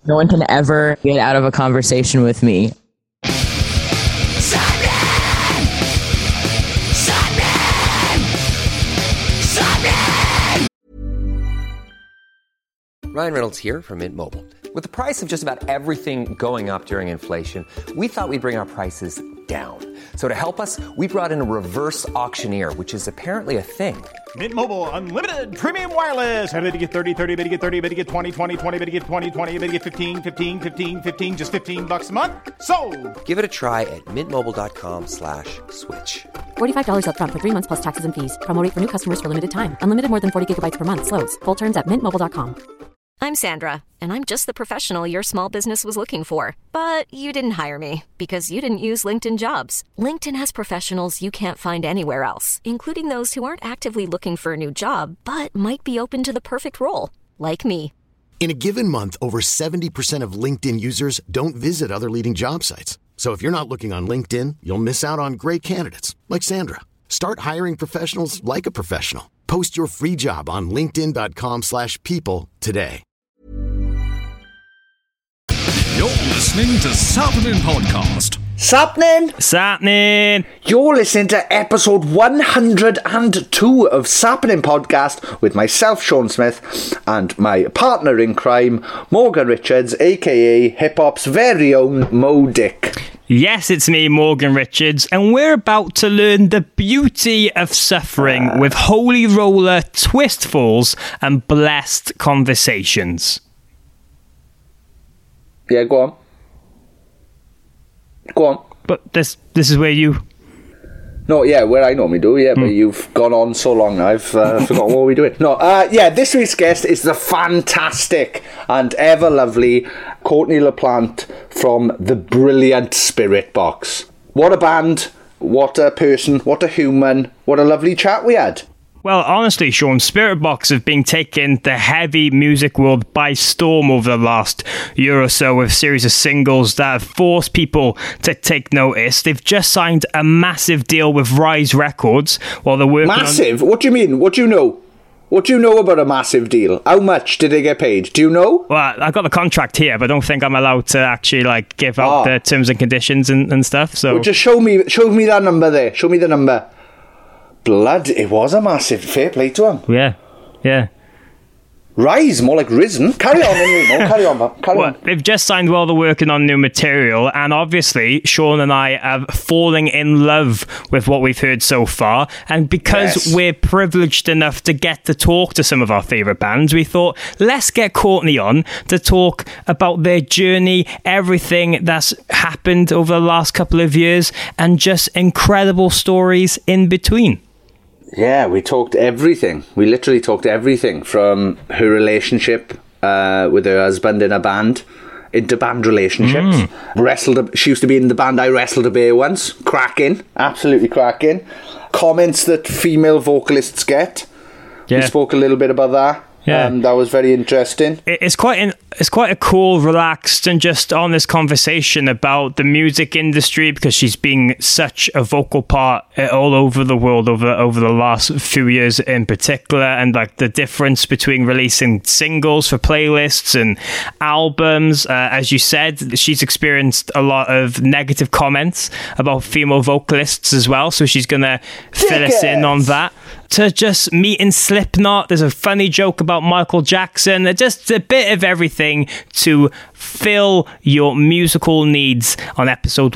No one can ever get out of a conversation with me. Ryan Reynolds here from Mint Mobile. With the price of just about everything going up during inflation, we thought we'd bring our prices down. So to help us, we brought in a reverse auctioneer, which is apparently a thing. Mint Mobile Unlimited Premium Wireless. How to get 30, 30, bit to get 30, bit to get 20, 20, 20, bit to get 20, 20, bit to get 15, 15, 15, 15, just $15 a month? Sold! Give it a try at mintmobile.com/switch. $45 up front for 3 months plus taxes and fees. Promo rate for new customers for limited time. Unlimited more than 40 gigabytes per month. Slows full terms at mintmobile.com. I'm Sandra, and I'm just the professional your small business was looking for. But you didn't hire me because you didn't use LinkedIn Jobs. LinkedIn has professionals you can't find anywhere else, including those who aren't actively looking for a new job, but might be open to the perfect role, like me. In a given month, over 70% of LinkedIn users don't visit other leading job sites. So if you're not looking on LinkedIn, you'll miss out on great candidates like Sandra. Start hiring professionals like a professional. Post your free job on linkedin.com/people today. You're listening to Sappenin Podcast. Sappenin! You're listening to episode 102 of Sappenin Podcast with myself, Sean Smith, and my partner in crime, Morgan Richards, aka Hip Hop's very own Mo Dick. Yes, it's me, Morgan Richards, and we're about to learn the beauty of suffering with Holy Roller, Twistfuls, and Blessed Conversations. Yeah, go on. Go on. But this is where you... No, yeah, where I normally do, yeah, but you've gone on so long now, I've forgotten what we're doing. No, yeah, this week's guest is the fantastic and ever lovely Courtney LaPlante from the brilliant Spirit Box. What a band, what a person, what a human, what a lovely chat we had. Well, honestly, Sean, Spirit Box have been taking the heavy music world by storm over the last year or so with a series of singles that have forced people to take notice. They've just signed a massive deal with Rise Records while they're working Massive? What do you mean? What do you know? What do you know about a massive deal? How much did they get paid? Do you know? Well, I've got the contract here, but I don't think I'm allowed to actually give out the terms and conditions and stuff. So well, just show me that number there. Show me the number. Blood, it was a massive fair play to him. Yeah. Rise, more like risen. Carry on anyway, no, carry on. They've just signed while they're working on new material, and obviously Sean and I are falling in love with what we've heard so far, and because we're privileged enough to get to talk to some of our favourite bands, we thought, let's get Courtney on to talk about their journey, everything that's happened over the last couple of years, and just incredible stories in between. Yeah, we talked everything. We literally talked everything from her relationship with her husband in a band, into band relationships. She used to be in the band I Wrestled a Bear once. Cracking. Absolutely cracking. Comments that female vocalists get. Yeah. We spoke a little bit about that. Yeah. That was very interesting. It's quite a cool, relaxed and just honest conversation about the music industry, because she's been such a vocal part all over the world over the last few years in particular, and the difference between releasing singles for playlists and albums. As you said, she's experienced a lot of negative comments about female vocalists as well, so she's gonna fill us in on that. To just meeting Slipknot, there's a funny joke about Michael Jackson, just a bit of everything to fill your musical needs on episode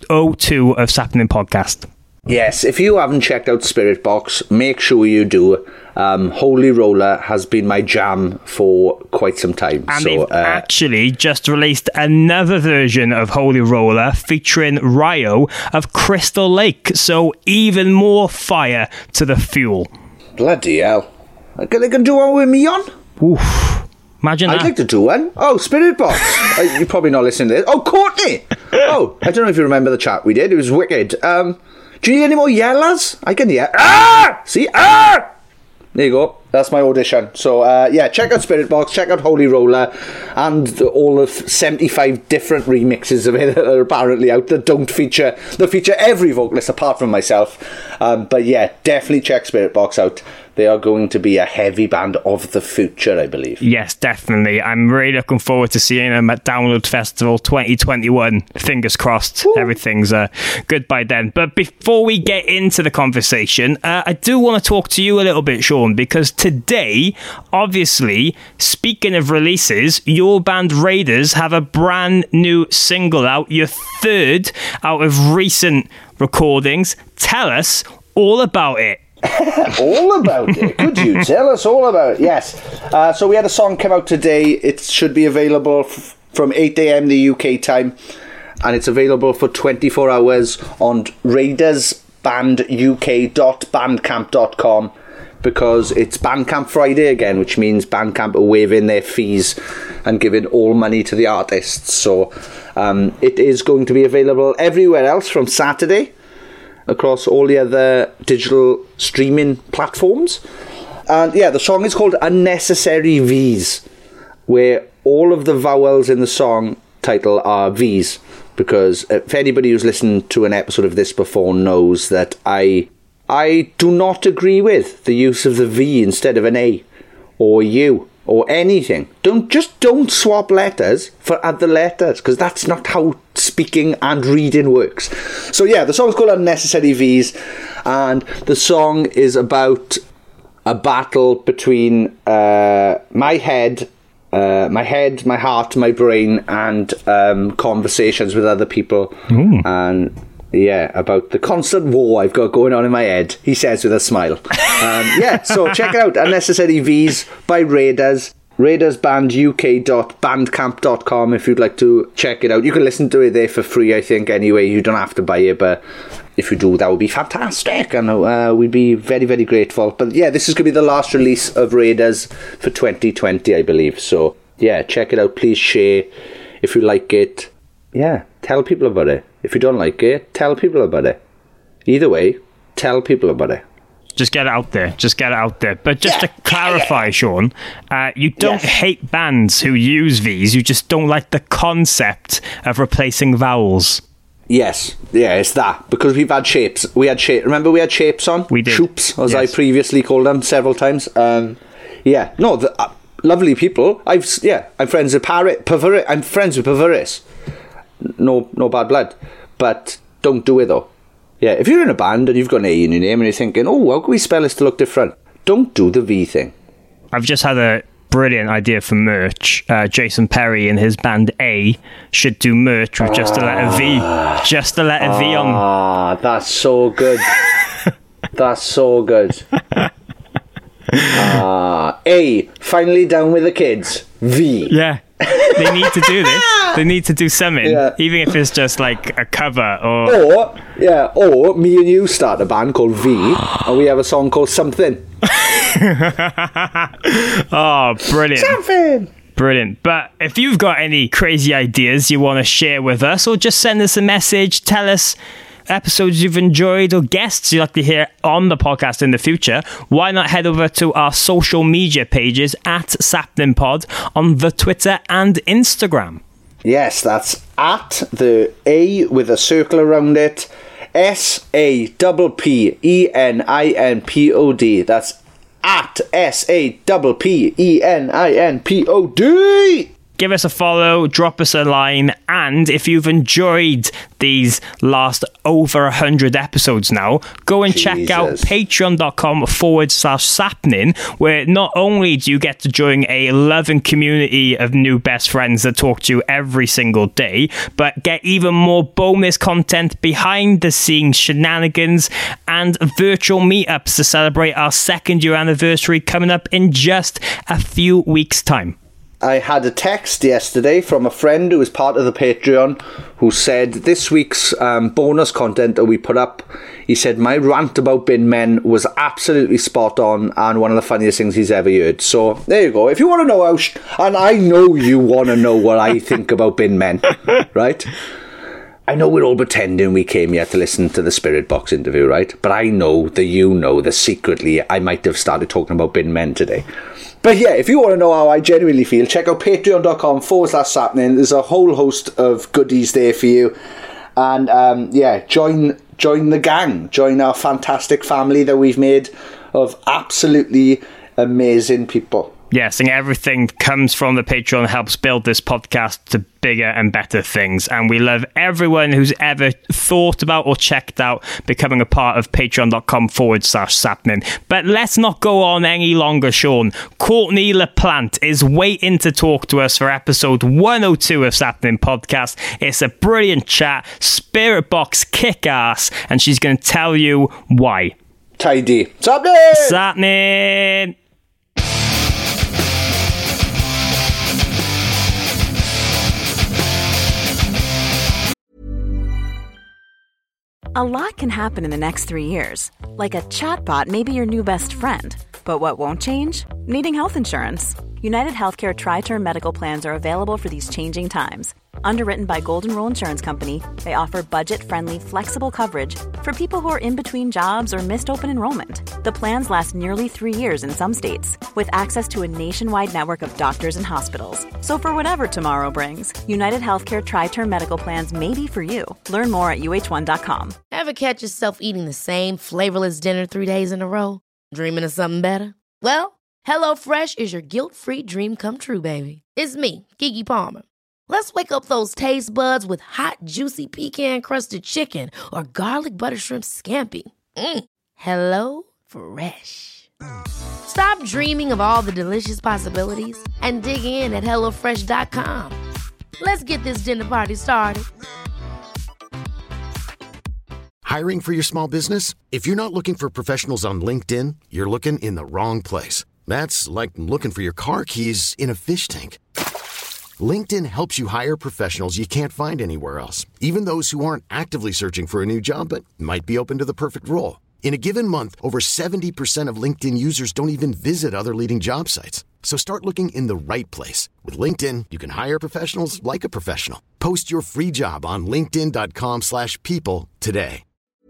102 of Sappenin Podcast. Yes, if you haven't checked out Spirit Box, make sure you do. Holy Roller has been my jam for quite some time. And they've actually just released another version of Holy Roller featuring Ryo of Crystal Lake. So even more fire to the fuel. Bloody hell. They can do one with me on? Oof. Imagine that. I'd like to do one. Oh, Spirit Box. You're probably not listening to this. Oh, Courtney. Oh, I don't know if you remember the chat we did. It was wicked. Do you need any more yells? I can yell. Ah! See? Ah! There you go. That's my audition. So, check out Spirit Box, check out Holy Roller, and all of 75 different remixes of it that are apparently out that feature every vocalist apart from myself. But yeah, definitely check Spirit Box out. they are going to be a heavy band of the future, I believe. Yes, definitely. I'm really looking forward to seeing them at Download Festival 2021. Fingers crossed, everything's good by then. But before we get into the conversation, I do want to talk to you a little bit, Sean, because today, obviously, speaking of releases, your band Raiders have a brand new single out, your third out of recent recordings. Tell us all about it. All about it. Could you tell us all about it? Yes. So we had a song come out today. It should be available from 8 a.m. the UK time, and it's available for 24 hours on raidersbanduk.bandcamp.com, because it's Bandcamp Friday again, which means Bandcamp are waiving their fees and giving all money to the artists. So it is going to be available everywhere else from Saturday, across all the other digital streaming platforms. And yeah, the song is called Unnecessary V's, where all of the vowels in the song title are V's, because if anybody who's listened to an episode of this before knows that I do not agree with the use of the V instead of an A or U or anything. Don't swap letters for other letters, because that's not how speaking and reading works. So yeah, the song's called Unnecessary V's, and the song is about a battle between my head, my heart, my brain, and conversations with other people. Ooh. And yeah, about the constant war I've got going on in my head, he says with a smile. Yeah, so check it out. Unnecessary V's by Raiders. raidersbanduk.bandcamp.com if you'd like to check it out. You can listen to it there for free, I think, anyway. You don't have to buy it, but if you do, that would be fantastic, and we'd be very, very grateful. But yeah, this is going to be the last release of Raiders for 2020, I believe. So yeah, check it out. Please share if you like it. Yeah, tell people about it. If you don't like it, tell people about it. Either way, tell people about it. Just get it out there. But just to clarify, Sean, you don't hate bands who use V's. You just don't like the concept of replacing vowels. Yes. Yeah, it's that. Because we've had shapes. Remember we had shapes on? We did. Shoops, as I previously called them several times. Yeah. No, lovely people. I'm friends with Pavaris. I'm friends with Pavaris. No bad blood, but don't do it though. Yeah, if you're in a band and you've got an A in your name and you're thinking, oh, how can we spell this to look different? Don't do the V thing. I've just had a brilliant idea for merch. Jason Perry and his band A should do merch with just the letter V. Just the letter V on. Ah, that's so good. That's so good. A, finally done with the kids. V. Yeah. They need to do this. They need to do something, even if it's just like a cover or me and you start a band called V, and we have a song called Something. Oh, brilliant. Something. Brilliant. But if you've got any crazy ideas you want to share with us, or just send us a message, tell us episodes you've enjoyed or guests you'd like to hear on the podcast in the future, why not head over to our social media pages at SapninPod on the Twitter and Instagram. Yes, that's at the A with a circle around it, SAPPENINPOD. That's at SAPPENINPOD. Give us a follow, drop us a line, and if you've enjoyed these last over 100 episodes now, go and check out patreon.com/sapnin, where not only do you get to join a loving community of new best friends that talk to you every single day, but get even more bonus content, behind the scenes shenanigans, and virtual meetups to celebrate our 2nd year anniversary coming up in just a few weeks' time. I had a text yesterday from a friend who is part of the Patreon who said this week's bonus content that we put up, he said my rant about bin men was absolutely spot on and one of the funniest things he's ever heard. So there you go. If you want to know how and I know you want to know what I think about bin men, right? I know we're all pretending we came here to listen to the Spirit Box interview, right? But I know that secretly I might have started talking about bin men today. But yeah, if you want to know how I genuinely feel, check out patreon.com/sapnin. There's a whole host of goodies there for you. And join the gang. Join our fantastic family that we've made of absolutely amazing people. Yes, and everything comes from the Patreon and helps build this podcast to bigger and better things. And we love everyone who's ever thought about or checked out becoming a part of patreon.com/Sapnin. But let's not go on any longer, Sean. Courtney LaPlante is waiting to talk to us for episode 102 of Sapnin Podcast. It's a brilliant chat, Spirit Box kick-ass, and she's going to tell you why. Tidy. Sapnin! Sapnin! A lot can happen in the next 3 years. Like a chatbot may be your new best friend. But what won't change? Needing health insurance. United Healthcare Tri-Term Medical Plans are available for these changing times. Underwritten by Golden Rule Insurance Company, they offer budget-friendly, flexible coverage for people who are in between jobs or missed open enrollment. The plans last nearly 3 years in some states, with access to a nationwide network of doctors and hospitals. So for whatever tomorrow brings, United Healthcare Tri-Term Medical Plans may be for you. Learn more at uh1.com. Ever catch yourself eating the same flavorless dinner 3 days in a row? Dreaming of something better? Well, HelloFresh is your guilt-free dream come true, baby. It's me, Keke Palmer. Let's wake up those taste buds with hot, juicy pecan-crusted chicken or garlic butter shrimp scampi. Hello Fresh. Stop dreaming of all the delicious possibilities and dig in at HelloFresh.com. Let's get this dinner party started. Hiring for your small business? If you're not looking for professionals on LinkedIn, you're looking in the wrong place. That's like looking for your car keys in a fish tank. LinkedIn helps you hire professionals you can't find anywhere else, even those who aren't actively searching for a new job but might be open to the perfect role. In a given month, over 70% of LinkedIn users don't even visit other leading job sites. So start looking in the right place. With LinkedIn, you can hire professionals like a professional. Post your free job on linkedin.com/people today.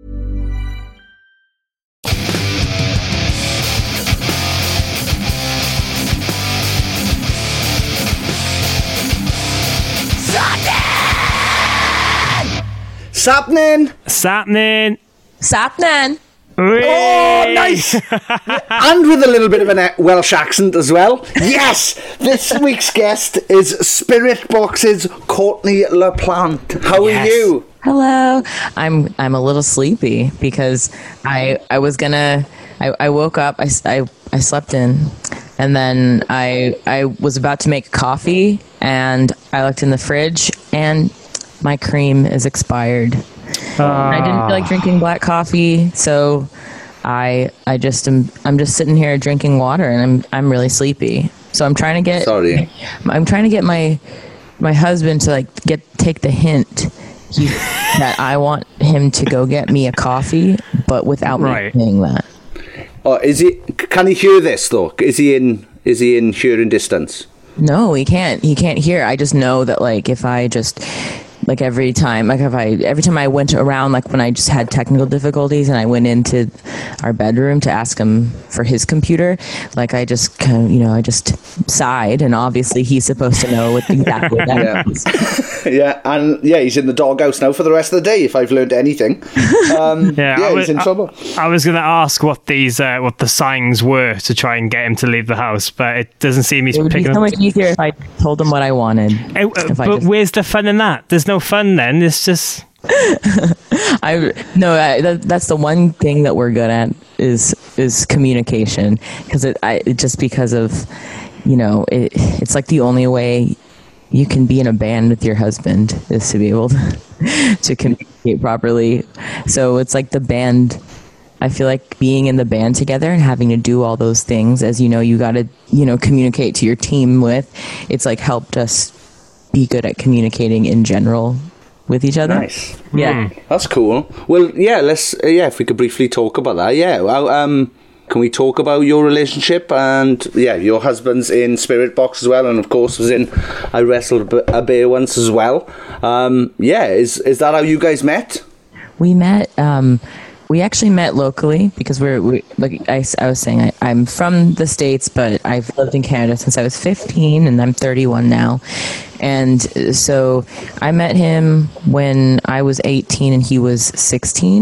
Sapnin! Sapnin! Sapnin! Oh, nice! And with a little bit of a Welsh accent as well. Yes! This week's guest is Spirit Box's Courtney LaPlante. How are you? Hello. I'm a little sleepy because I woke up, I slept in, and then I was about to make coffee, and I looked in the fridge, and my cream is expired. I didn't feel like drinking black coffee, so I'm just sitting here drinking water, and I'm really sleepy. So I'm trying to get my husband to take the hint that I want him to go get me a coffee, but without me saying that. Oh, can he hear this though? Is he in hearing distance? No, he can't. He can't hear. I just know that if I just every time I went around, when I just had technical difficulties and I went into our bedroom to ask him for his computer, I just kind of, I just sighed, and obviously he's supposed to know exactly what that means. Yeah, and he's in the doghouse now for the rest of the day, if I've learned anything. He's in trouble. I was going to ask what the signs were to try and get him to leave the house, but it doesn't seem he's picking up. It would be so much easier if I told him what I wanted. But where's the fun in that? There's no fun then. It's just... that's the one thing that we're good at is communication, because because of it's the only way you can be in a band with your husband is to be able to communicate properly. So it's the band. I feel like being in the band together and having to do all those things, as you got to communicate to your team with. It's helped us be good at communicating in general with each other. Nice. Yeah. That's cool. Well, let's if we could briefly talk about that. Yeah. Well, can we talk about your relationship? And your husband's in Spirit Box as well, and of course was in I Wrestled a Bear once as well. Is that how you guys met? We met we actually met locally because I was saying, I'm from the States, but I've lived in Canada since I was 15, and I'm 31 now. And so I met him when I was 18 and he was 16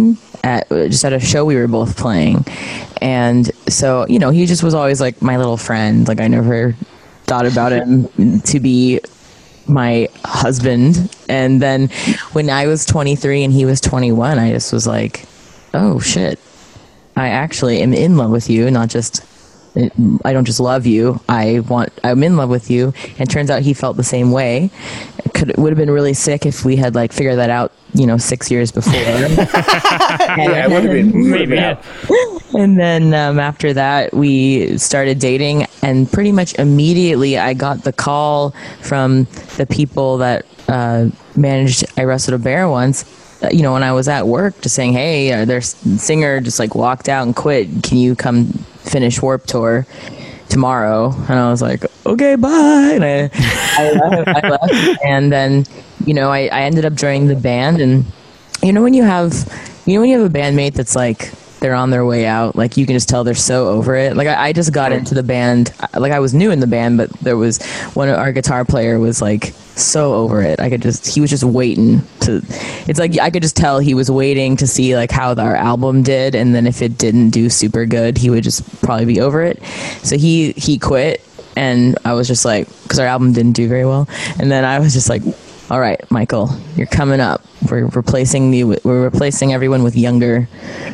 at a show we were both playing. And so, you know, he just was always like my little friend. Like I never thought about him to be my husband. And then when I was 23 and he was 21, I just was like, oh shit, I actually am in love with you. Not just, I don't just love you, I'm in love with you. And it turns out he felt the same way. It would have been really sick if we had like figured that out, you know, 6 years before. Yeah, it would have been. Maybe. And then after that, we started dating, and pretty much immediately I got the call from the people that managed I Wrestled a Bear once, you know, when I was at work, just saying, hey, their singer just like walked out and quit. Can you come finish Warped Tour tomorrow? And I was like, okay, bye. And I left. And then, you know, I ended up joining the band. And you know when you have a bandmate that's like, they're on their way out, like you can just tell they're so over it. Like I just got into the band, like I was new in the band, but there was our guitar player was like so over it. He was just waiting to, it's like I could just tell he was waiting to see like how our album did, and then if it didn't do super good, he would just probably be over it. So he quit, and I was just like, because our album didn't do very well, and then I was just like, all right, Michael, you're coming up. We're replacing everyone with younger.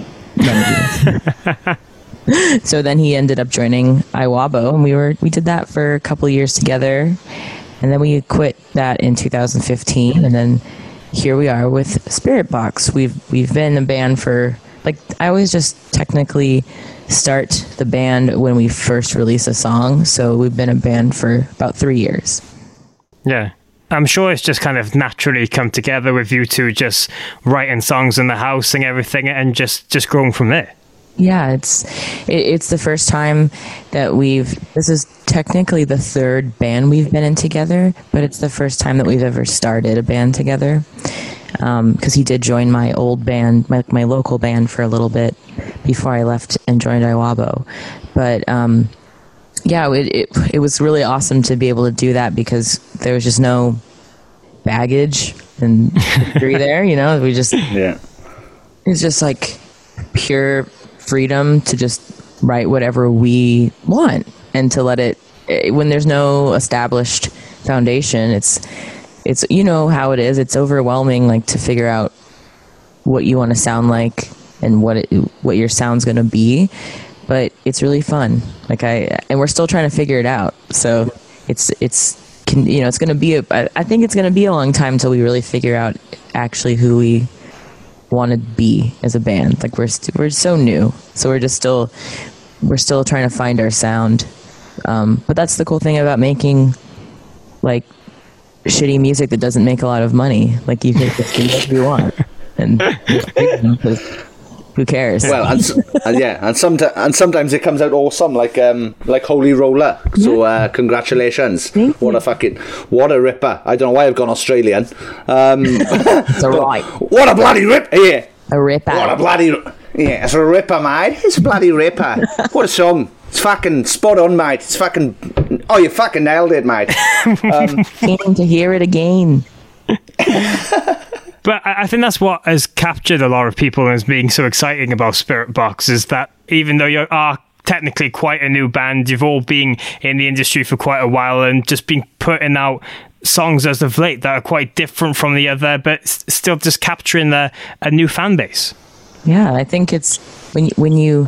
So then he ended up joining Iwabo, and we did that for a couple of years together, and then we quit that in 2015, and then here we are with Spiritbox. We've been a band for, like, I always just technically start the band when we first release a song, so we've been a band for about 3 years. Yeah. I'm sure it's just kind of naturally come together with you two just writing songs in the house and everything, and just growing from there. Yeah, it's the first time that this is technically the third band we've been in together, but it's the first time that we've ever started a band together. Because he did join my old band, my local band, for a little bit before I left and joined Iwabo. But yeah, it was really awesome to be able to do that, because there was just no baggage and history there, you know. It's just like pure freedom to just write whatever we want, and to let it, when there's no established foundation, it's you know how it is, it's overwhelming, like, to figure out what you want to sound like and what your sound's going to be. But it's really fun. And we're still trying to figure it out. So it's going to be I think it's going to be a long time until we really figure out actually who we want to be as a band. Like we're so new. So we're still trying to find our sound. But that's the cool thing about making like shitty music that doesn't make a lot of money. Like you can just do whatever you want. And who cares? Well, and sometimes it comes out awesome, like Holy Roller. So congratulations! What a ripper! I don't know why I've gone Australian. It's alright. What a bloody ripper! Yeah, a ripper. What a bloody it's a ripper, mate. It's a bloody ripper. What a song! It's fucking spot on, mate. It's fucking. Oh, you fucking nailed it, mate. Keen to hear it again. But I think that's what has captured a lot of people as being so exciting about Spiritbox, is that even though you are technically quite a new band, you've all been in the industry for quite a while and just been putting out songs as of late that are quite different from the other, but still just capturing a new fan base. Yeah, I think it's when you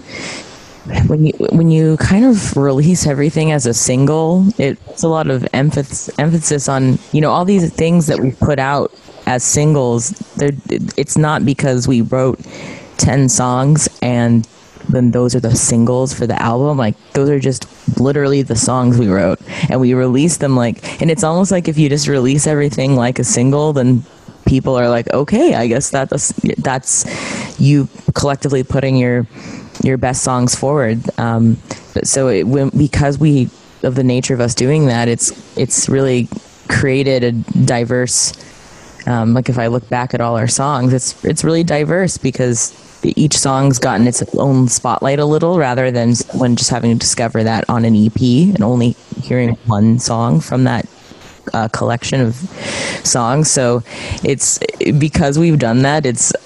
kind of release everything as a single, it's a lot of emphasis on, you know, all these things that we put out as singles. It's not because we wrote 10 songs and then those are the singles for the album. Like those are just literally the songs we wrote, and we released them and it's almost like if you just release everything like a single, then people are like, okay, I guess that's you collectively putting your best songs forward. So because of the nature of us doing that, it's really created a diverse. Like if I look back at all our songs, it's really diverse because each song's gotten its own spotlight a little, rather than when just having to discover that on an EP and only hearing one song from that collection of songs. So it's because we've done that.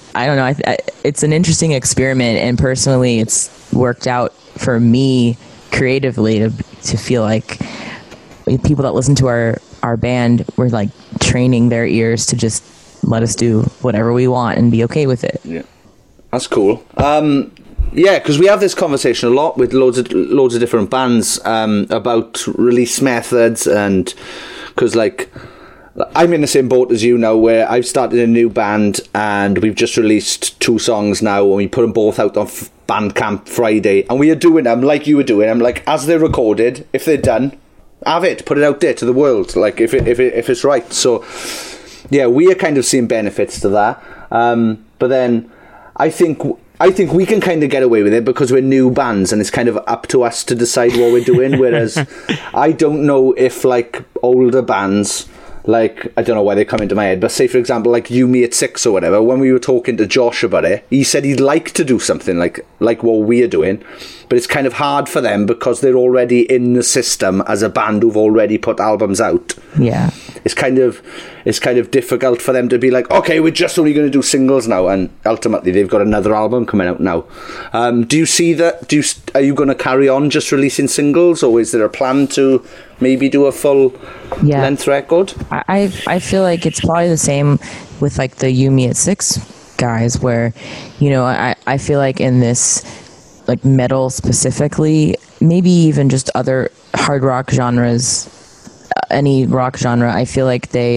I don't know. It's an interesting experiment, and personally, it's worked out for me creatively to feel like people that listen to our band were like training their ears to just let us do whatever we want and be okay with it. Yeah, that's cool. Yeah, because we have this conversation a lot with loads of different bands about release methods, and because like I'm in the same boat as you now, where I've started a new band and we've just released 2 songs now, and we put them both out on Bandcamp Friday, and we are doing them like you were doing. I'm like, as they're recorded, if they're done, have it, put it out there to the world, like if it's right. So yeah, we are kind of seeing benefits to that, but then I think we can kind of get away with it because we're new bands and it's kind of up to us to decide what we're doing. Whereas I don't know if like older bands, like, I don't know why they come into my head, but say for example like You Me at 6 or whatever, when we were talking to Josh about it, he said he'd like to do something like what we're doing, but it's kind of hard for them because they're already in the system as a band who've already put albums out. Yeah, it's kind of difficult for them to be like, okay, we're just only going to do singles now, and ultimately they've got another album coming out now. Do you see that? Are you going to carry on just releasing singles, or is there a plan to maybe do a full length record? I feel like it's probably the same with like the You Me at 6 guys, where, you know, I feel like in this like metal specifically, maybe even just other hard rock genres, any rock genre, I feel like they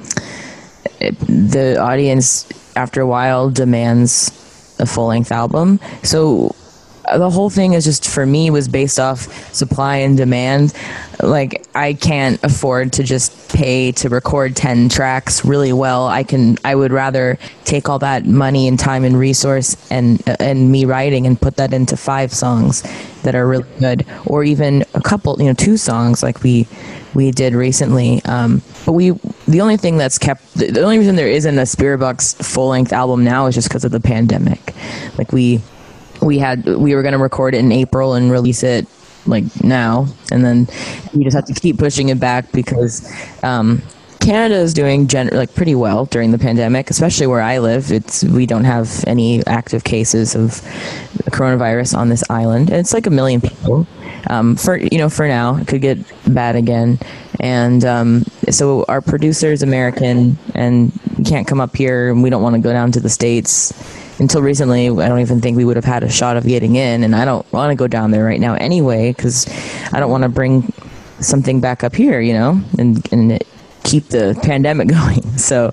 the audience after a while demands a full-length album. So the whole thing is just, for me, was based off supply and demand. Like, I can't afford to just pay to record 10 tracks really well. I would rather take all that money and time and resource and me writing and put that into 5 songs that are really good, or even a couple, 2 songs like we did recently. But the only thing that's the only reason there isn't a Spiritbox full-length album now is just because of the pandemic. Like, we were going to record it in April and release it like now, and then we just have to keep pushing it back because Canada is doing pretty well during the pandemic, especially where I live. We don't have any active cases of coronavirus on this island, and it's like 1 million people. For now, it could get bad again, and so our producer is American, and we can't come up here, and we don't want to go down to the States. Until recently, I don't even think we would have had a shot of getting in, and I don't want to go down there right now anyway, because I don't want to bring something back up here, and keep the pandemic going. So,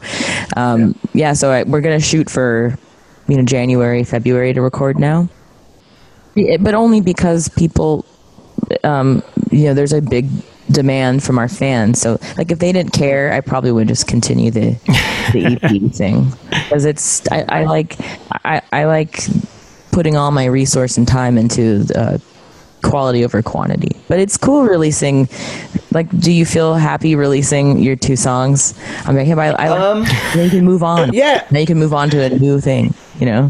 we're going to shoot for, January, February to record now. But only because people, there's a big demand from our fans. So, like, if they didn't care, I probably would just continue the EP thing, because I like putting all my resource and time into quality over quantity. But it's cool releasing. Like, do you feel happy releasing your 2 songs? I'm like, then you can move on. Yeah. Then you can move on to a new thing. No,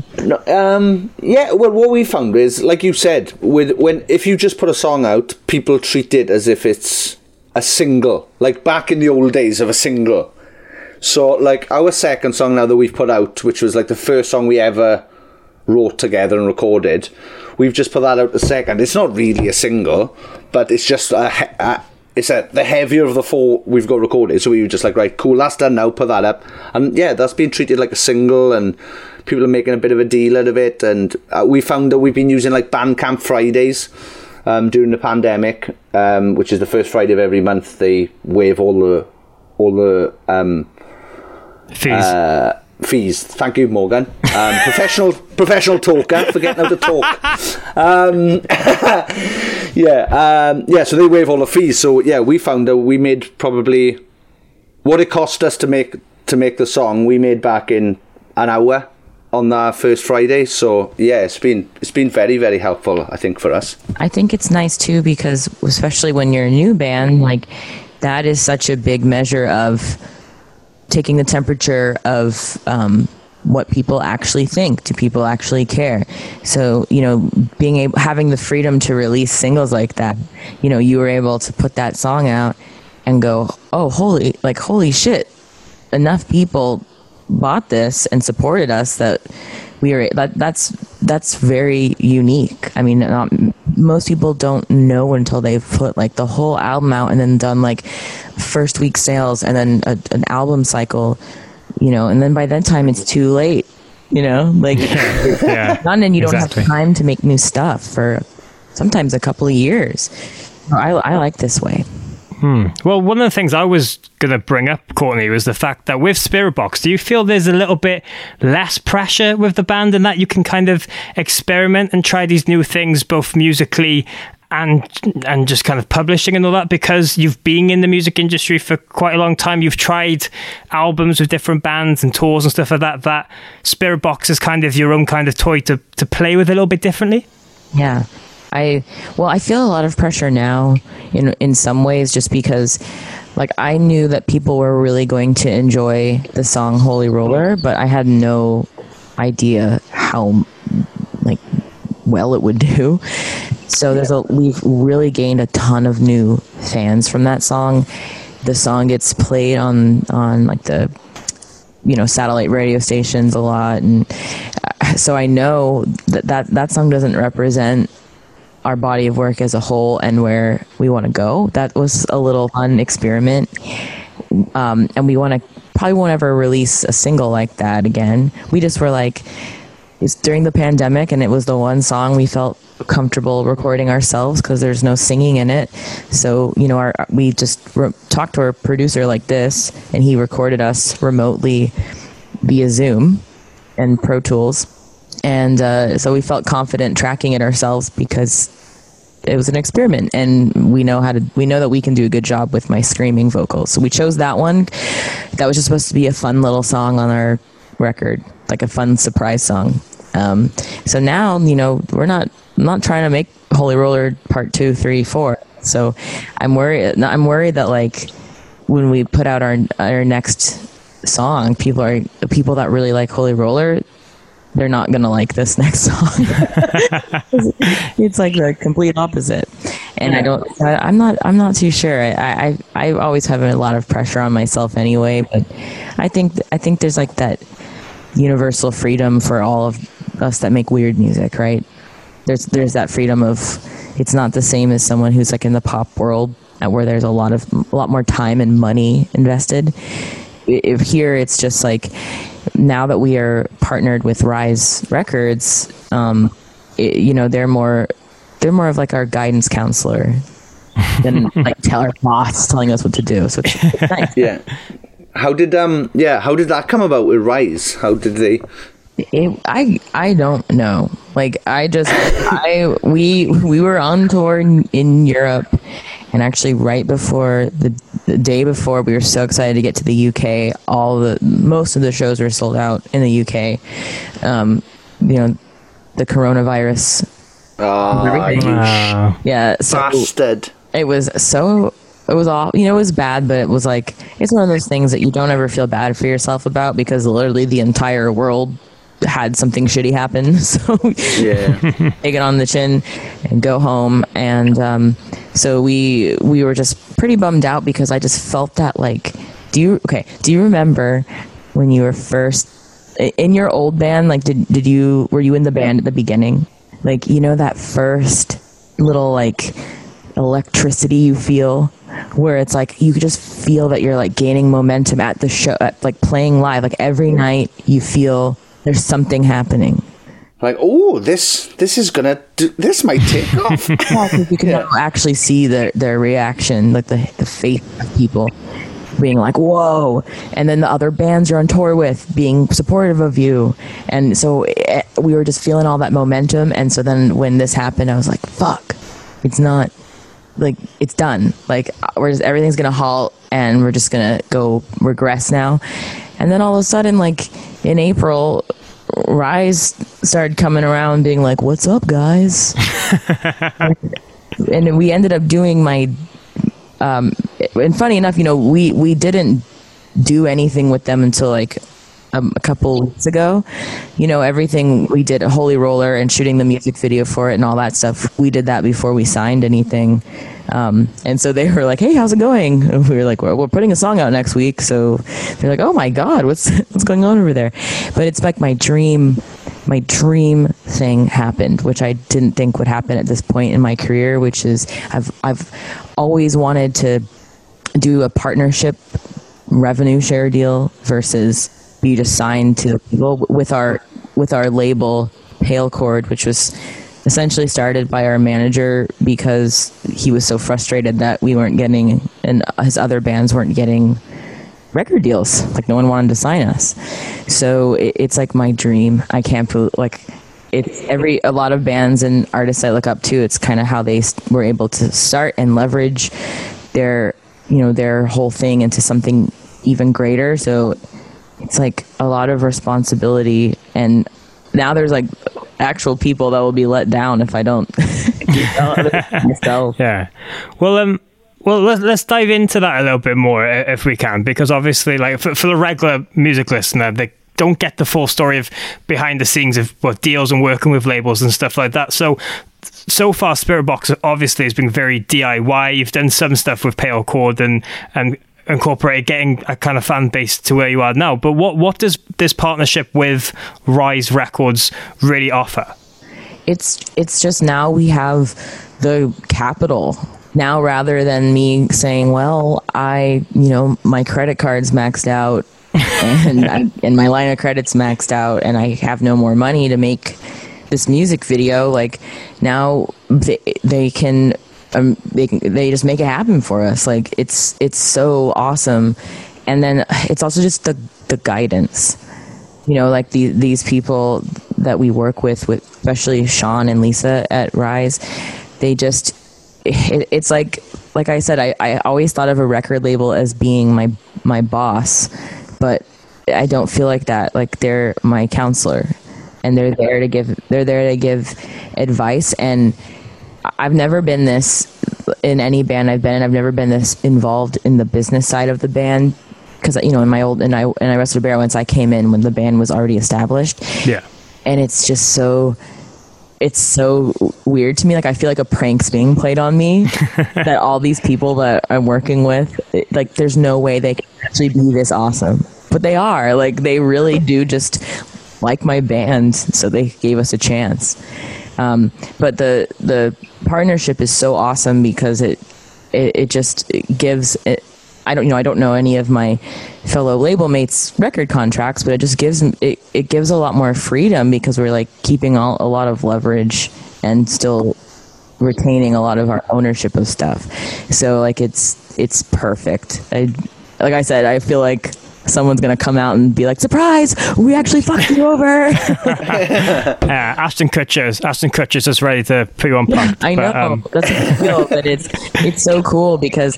well, what we found is, like you said, if you just put a song out, people treat it as if it's a single, like back in the old days of a single. So, like, our second song now that we've put out, which was like the first song we ever wrote together and recorded, we've just put that out the second. It's not really a single, but it's just the heavier of the 4 we've got recorded. So we were just like, right, cool, that's done now, put that up. And yeah, that's been treated like a single, and people are making a bit of a deal out of it. And we found that we've been using like Bandcamp Fridays during the pandemic, which is the first Friday of every month. They waive all the fees. Thank you, Morgan. Professional talker, forgetting how to talk. So they waive all the fees. So yeah, we found that we made probably what it cost us to make the song. We made back in an hour on that first Friday. So yeah, it's been very, very helpful, I think, for us. I think it's nice too, because especially when you're a new band, like, that is such a big measure of taking the temperature of what people actually think. Do people actually care? So, having the freedom to release singles like that, you were able to put that song out and go, oh, holy shit, enough people bought this and supported us, that that's very unique. I mean, most people don't know until they've put like the whole album out and then done like first week sales and then an album cycle, you know, and then by that time it's too late, you know, like and then you don't have time to make new stuff for sometimes a couple of years. I like this way. Well, one of the things I was going to bring up, Courtney, was the fact that with Spiritbox, do you feel there's a little bit less pressure with the band and that you can kind of experiment and try these new things, both musically and just kind of publishing and all that, because you've been in the music industry for quite a long time? You've tried albums with different bands and tours and stuff like that. That Spiritbox is kind of your own kind of toy to play with a little bit differently? Yeah. I feel a lot of pressure now in some ways, just because like I knew that people were really going to enjoy the song Holy Roller, but I had no idea how like well it would do. So we've really gained a ton of new fans from that song. The song gets played on like the, you know, satellite radio stations a lot, and so I know that song doesn't represent our body of work as a whole and where we want to go. That was a little fun experiment. And we probably won't ever release a single like that again. We just were like, it's during the pandemic and it was the one song we felt comfortable recording ourselves because there's no singing in it. So, you know, we just talked to our producer like this, and he recorded us remotely via Zoom and Pro Tools. And so we felt confident tracking it ourselves because it was an experiment, and we know that we can do a good job with my screaming vocals. So we chose that one. That was just supposed to be a fun little song on our record, like a fun surprise song. So now, you know, I'm not trying to make Holy Roller part 2, 3, 4. So I'm worried that like when we put out our next song, people that really like Holy Roller, they're not gonna like this next song. It's like the complete opposite. And I'm not too sure. I always have a lot of pressure on myself anyway, but I think there's like that universal freedom for all of us that make weird music, right? There's that freedom of, it's not the same as someone who's like in the pop world where there's a lot more time and money invested. If here it's just like, now that we are partnered with Rise Records, you know, they're more of like our guidance counselor than like our boss telling us what to do. So it's nice. Yeah. How did that come about with Rise? How did they? I don't know. Like we were on tour in Europe, and actually right before the day before, we were so excited to get to the UK. Most of the shows were sold out in the UK. You know, the coronavirus. Yeah, so bastard. It was all, you know, it was bad, but it was like, it's one of those things that you don't ever feel bad for yourself about, because literally the entire world had something shitty happen. So yeah, take it on the chin and go home. And so we were just pretty bummed out, because I just felt that like, do you remember when you were first in your old band? Like, were you in the band at the beginning? Like, you know, that first little like electricity you feel, where it's like you could just feel that you're like gaining momentum at the show, like playing live. Like every night you feel there's something happening. Like, oh, this might take off. You can now actually see their reaction, like the face of people being like, whoa. And then the other bands you're on tour with being supportive of you. And so we were just feeling all that momentum. And so then when this happened, I was like, fuck, it's not, like, it's done. Like, everything's going to halt, and we're just going to go regress now. And then all of a sudden, like, in April, Rise started coming around being like, what's up, guys? And we ended up doing and funny enough, you know, we didn't do anything with them until like a couple weeks ago. You know, everything we did at Holy Roller and shooting the music video for it and all that stuff, we did that before we signed anything. And so they were like, hey, how's it going? And we were like, well, we're putting a song out next week. So they're like, oh my God, what's going on over there? But it's like my dream thing happened, which I didn't think would happen at this point in my career, which is I've always wanted to do a partnership revenue share deal versus be just signed to people with our label Pale Chord, which was essentially started by our manager because he was so frustrated that we weren't getting, and his other bands weren't getting record deals. Like, no one wanted to sign us. So it's like my dream. I can't believe, like, it's a lot of bands and artists I look up to, it's kind of how they were able to start and leverage their whole thing into something even greater. So it's like a lot of responsibility, and now there's like actual people that will be let down if I don't myself. Yeah. Well, let's dive into that a little bit more if we can, because obviously, like, for the regular music listener, they don't get the full story of behind the scenes of what deals and working with labels and stuff like that. So far, Spiritbox obviously has been very DIY. You've done some stuff with Pale Chord and incorporated getting a kind of fan base to where you are now. But what does this partnership with Rise Records really offer? It's just now we have the capital. Now, rather than me saying, well, my credit card's maxed out and my line of credit's maxed out and I have no more money to make this music video, like, now they can they just make it happen for us. Like, it's so awesome. And then it's also just the guidance, you know, like these people that we work with especially Sean and Lisa at Rise, they just, it's like I said, I always thought of a record label as being my boss, but I don't feel like that. Like, they're my counselor, and they're there to give advice. And I've never been this in any band I've been in. I've never been this involved in the business side of the band, because, you know, in my old and I Arrested Development, I came in when the band was already established. Yeah, and it's just so weird to me. Like, I feel like a prank's being played on me. That all these people that I'm working with, like, there's no way they can actually be this awesome, but they are. Like, they really do just like my band, so they gave us a chance. But the partnership is so awesome because it just gives it. I don't know any of my fellow label mates' record contracts, but it just gives it gives a lot more freedom because we're like keeping a lot of leverage and still retaining a lot of our ownership of stuff. So, like, it's perfect. Like I said, I feel like someone's gonna come out and be like, "Surprise! We actually fucked you over." Ashton Kutcher's is ready to put you on pump. I know, that's what I feel, but it's so cool because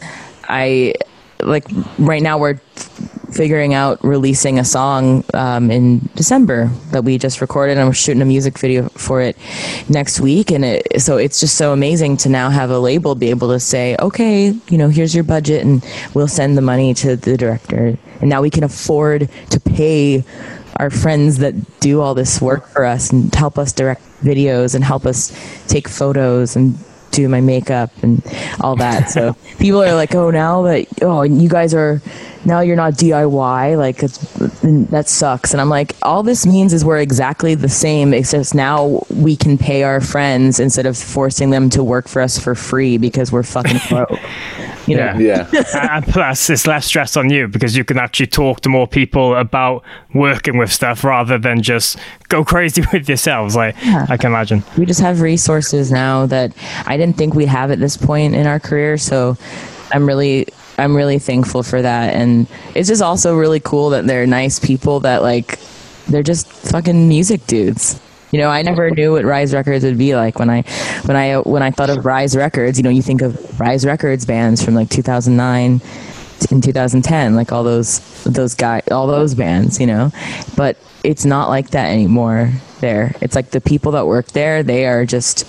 right now we're figuring out releasing a song in December that we just recorded, and we're shooting a music video for it next week. And so it's just so amazing to now have a label be able to say, okay, you know, here's your budget, and we'll send the money to the director. And now we can afford to pay our friends that do all this work for us and help us direct videos and help us take photos and do my makeup and all that. So people are like, you guys are, now you're not DIY, like, that sucks. And I'm like, all this means is we're exactly the same, except now we can pay our friends instead of forcing them to work for us for free because we're fucking broke. You know? Yeah. And plus, it's less stress on you because you can actually talk to more people about working with stuff rather than just go crazy with yourselves. Like, yeah. I can imagine. We just have resources now that I didn't think we'd have at this point in our career. So I'm really thankful for that. And it's just also really cool that they're nice people that, like, they're just fucking music dudes. You know, I never knew what Rise Records would be like when I thought of Rise Records. You know, you think of Rise Records bands from like 2009 and 2010, like all those guys, all those bands, you know. But it's not like that anymore. There, it's like the people that work there, they're just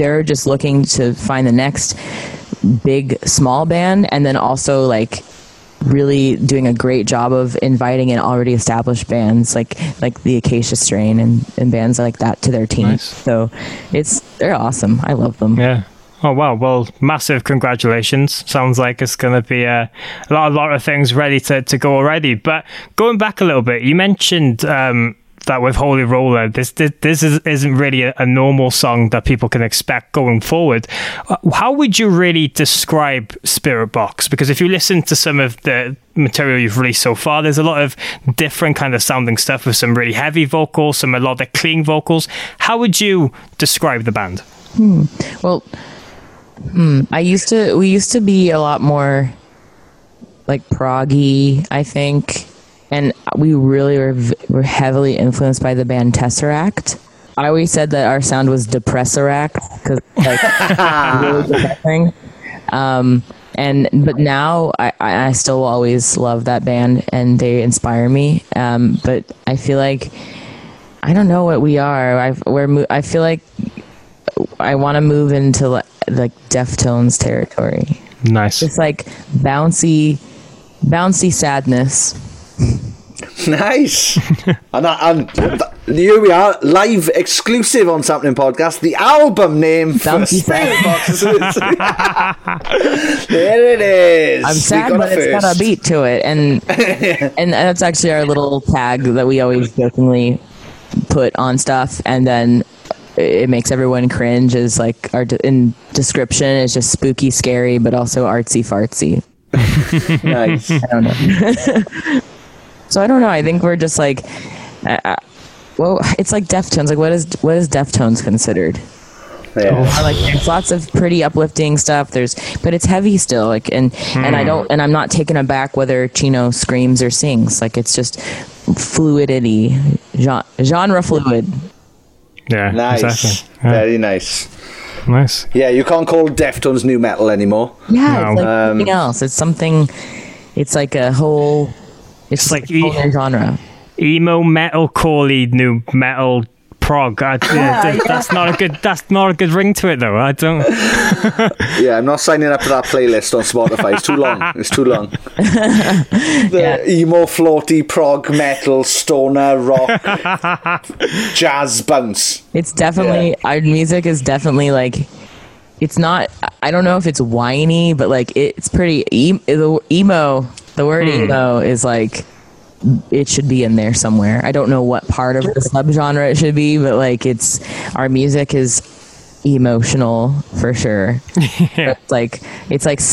looking to find the next big small band, and then also like really doing a great job of inviting in already established bands like the Acacia Strain and bands like that to their team. Nice. So they're awesome. I love them. Yeah. Oh, wow. Well, massive congratulations. Sounds like it's going to be a lot of things ready to go already. But going back a little bit, you mentioned that with Holy Roller, this isn't really a normal song that people can expect going forward. How would you really describe Spiritbox? Because if you listen to some of the material you've released so far, there's a lot of different kind of sounding stuff with some really heavy vocals, some melodic clean vocals. How would you describe the band? Well, we used to be a lot more like proggy, I think. And we really were heavily influenced by the band Tesseract. I always said that our sound was Depresseract because really depressing. But now I still always love that band and they inspire me. But I feel like I don't know what we are. I feel like I want to move into like Deftones territory. Nice. It's like bouncy sadness. Nice. and here we are, live exclusive on Sampling Podcast, the album name for Spiritbox. There it is. I'm sad, but it's got a beat to it, and that's actually our little tag that we always jokingly put on stuff, and then it makes everyone cringe. Is like our in description is just spooky, scary, but also artsy fartsy. Nice. I don't know. So I don't know. I think we're just like, well, it's like Deftones. Like, what is Deftones considered? Yeah. Like, there's lots of pretty uplifting stuff. But it's heavy still. Like, and I'm not taken aback whether Chino screams or sings. Like, it's just fluidity, genre fluid. Yeah, nice. Exactly. Yeah. Very nice. Nice. Yeah, you can't call Deftones new metal anymore. Yeah, no. It's like something else. It's something. It's like a whole. It's like a whole genre. Emo metalcore new metal prog. That's not a good ring to it though. I don't. Yeah, I'm not signing up for that playlist on Spotify. It's too long. It's too long. Emo, floaty, prog, metal, stoner, rock, jazz bounce. It's definitely our music is definitely like. It's not. I don't know if it's whiny, but like it's pretty emo. The word emo is like it should be in there somewhere. I don't know what part of the subgenre it should be, but like our music is emotional for sure. Yeah. It's like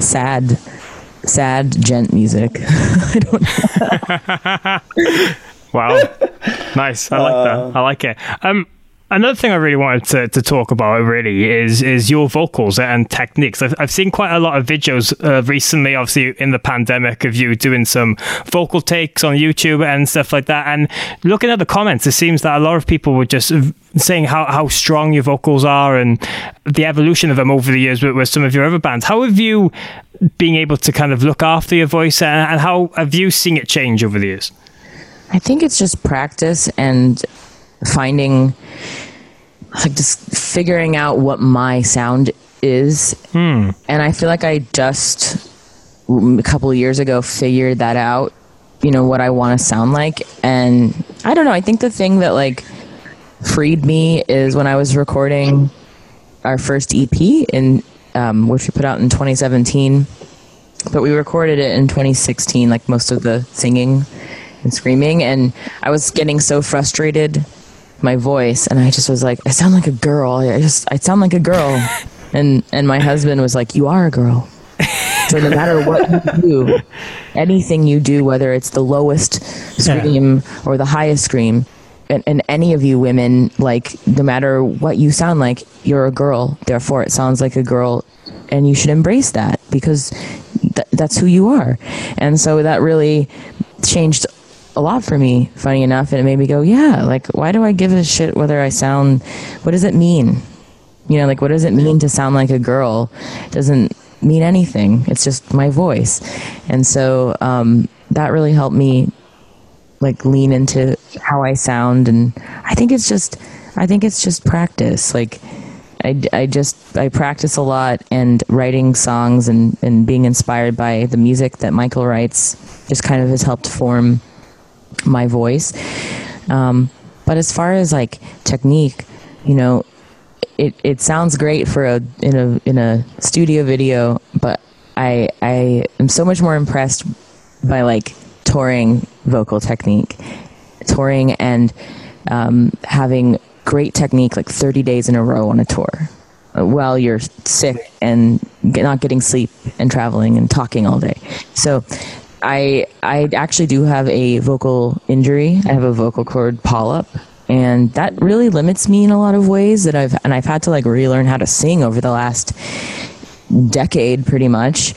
sad gent music. I don't know. Wow, nice. I like that. I like it. Another thing I really wanted to talk about really is your vocals and techniques. I've seen quite a lot of videos recently, obviously in the pandemic, of you doing some vocal takes on YouTube and stuff like that. And looking at the comments, it seems that a lot of people were just saying how strong your vocals are and the evolution of them over the years with some of your other bands. How have you been able to kind of look after your voice and how have you seen it change over the years? I think it's just practice and finding, like, just figuring out what my sound is. And I feel like I just a couple of years ago figured that out, what I want to sound like. And I don't know, I think the thing that like freed me is when I was recording our first EP in which we put out in 2017, but we recorded it in 2016, like most of the singing and screaming, and I was getting so frustrated my voice, and I just was like, I sound like a girl. I sound like a girl. and my husband was like, you are a girl. So no matter what you do, anything you do, whether it's the lowest scream or the highest scream, and any of you women, like, no matter what you sound like, you're a girl. Therefore, it sounds like a girl, and you should embrace that because that's who you are. And so that really changed a lot for me, funny enough, and it made me go, yeah, like, why do I give a shit whether I sound, what does it mean? Like, what does it mean to sound like a girl? It doesn't mean anything. It's just my voice. And so that really helped me, like, lean into how I sound. And I think it's just practice. Like, I practice a lot, and writing songs and being inspired by the music that Michael writes just kind of has helped form my voice. But as far as like technique, you know, it sounds great for in a studio video, but I am so much more impressed by like touring vocal technique, touring and having great technique like 30 days in a row on a tour while you're sick and not getting sleep and traveling and talking all day. So I actually do have a vocal injury. I have a vocal cord polyp, and that really limits me in a lot of ways that I've had to like relearn how to sing over the last decade pretty much.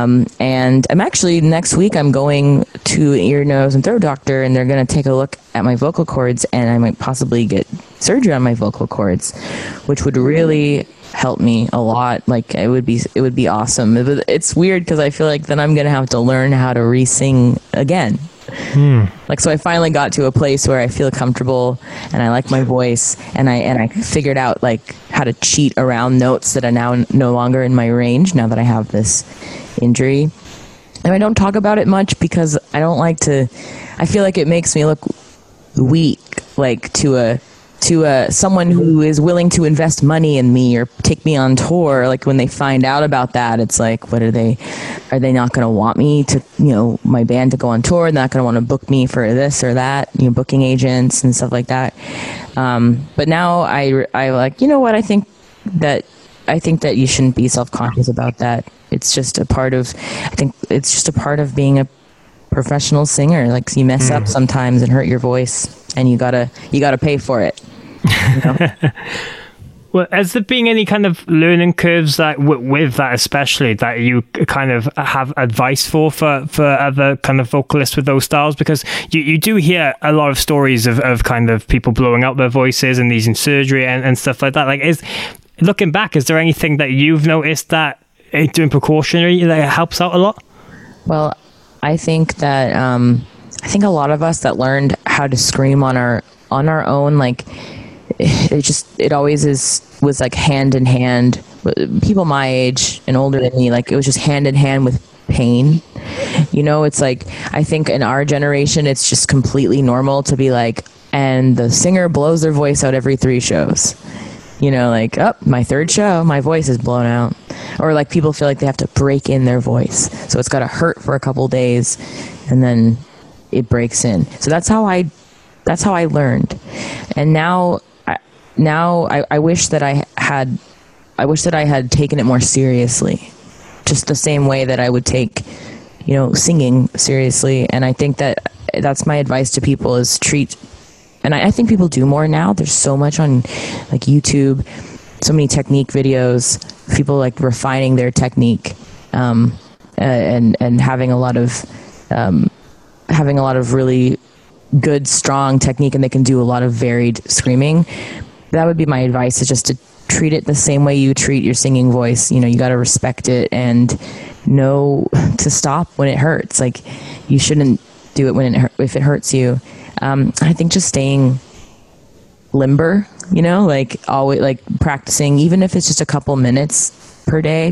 And I'm actually, next week I'm going to an ear, nose, and throat doctor, and they're going to take a look at my vocal cords, and I might possibly get surgery on my vocal cords, which would really help me a lot. Like it would be awesome. It's weird because I feel like then I'm going to have to learn how to re-sing again. Like, so I finally got to a place where I feel comfortable and I like my voice, and I figured out like how to cheat around notes that are now no longer in my range now that I have this injury. And I don't talk about it much because I don't like to, I feel like it makes me look weak, like to someone who is willing to invest money in me or take me on tour. Like when they find out about that, it's like, are they not going to want me to, you know, my band to go on tour? They're not going to want to book me for this or that, you know, booking agents and stuff like that. But now I like, you know what, I think that you shouldn't be self-conscious about that. It's just a part of, I think it's just a part of being a professional singer. Like you mess up sometimes and hurt your voice, and you gotta pay for it. You know? Well, has there been any kind of learning curves that with that, especially that you kind of have advice for other kind of vocalists with those styles? Because you do hear a lot of stories of kind of people blowing out their voices and needing surgery and stuff like that. Like, looking back, is there anything that you've noticed that doing precautionary that helps out a lot? Well, I think that a lot of us that learned how to scream on our own, like it always was like hand in hand. People my age and older than me, like it was just hand in hand with pain. You know, it's like, I think in our generation, it's just completely normal to be like, and the singer blows their voice out every 3 shows. You know, like, oh, my 3rd show, my voice is blown out. Or like people feel like they have to break in their voice. So it's got to hurt for a couple days and then it breaks in. So that's how I learned. And now I wish that I had taken it more seriously. Just the same way that I would take, you know, singing seriously. And I think that's my advice to people is treat. And I think people do more now. There's so much on like YouTube, so many technique videos, people like refining their technique, and having a lot of really good, strong technique, and they can do a lot of varied screaming. That would be my advice, is just to treat it the same way you treat your singing voice. You know, you got to respect it and know to stop when it hurts. Like you shouldn't do it if it hurts you. I think just staying limber, you know, like always, like practicing, even if it's just a couple minutes per day,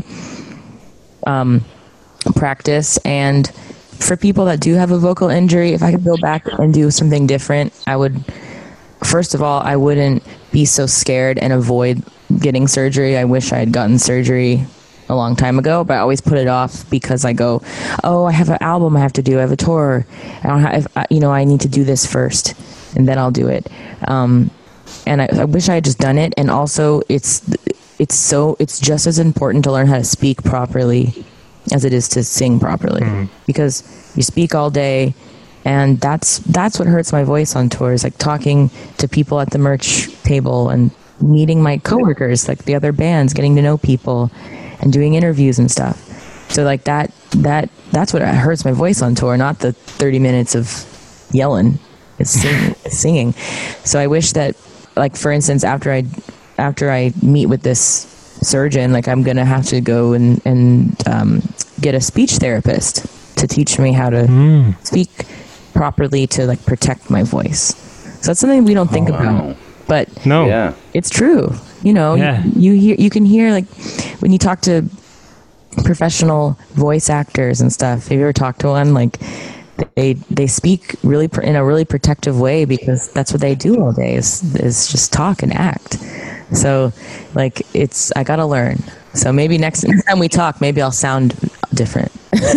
practice. And for people that do have a vocal injury, if I could go back and do something different, I would, first of all, I wouldn't be so scared and avoid getting surgery. I wish I had gotten surgery a long time ago, but I always put it off because I go, oh, I have an album I have to do, I have a tour, I need to do this first and then I'll do it. And I wish I had just done it. And also it's just as important to learn how to speak properly as it is to sing properly, because you speak all day, and that's what hurts my voice on tours, like talking to people at the merch table and meeting my coworkers, like the other bands, getting to know people and doing interviews and stuff. So like that's what hurts my voice on tour, not the 30 minutes of yelling. It's singing. So I wish that, like, for instance, after I meet with this surgeon, like I'm gonna have to go and get a speech therapist to teach me how to speak properly to like protect my voice. So that's something we don't think about. but no, it's true. You know, Yeah. you can hear, like, when you talk to professional voice actors and stuff. Have you ever talked to one? Like, they speak really in a really protective way, because that's what they do all day is just talk and act. So, like, I gotta learn. So maybe next time we talk, maybe I'll sound different.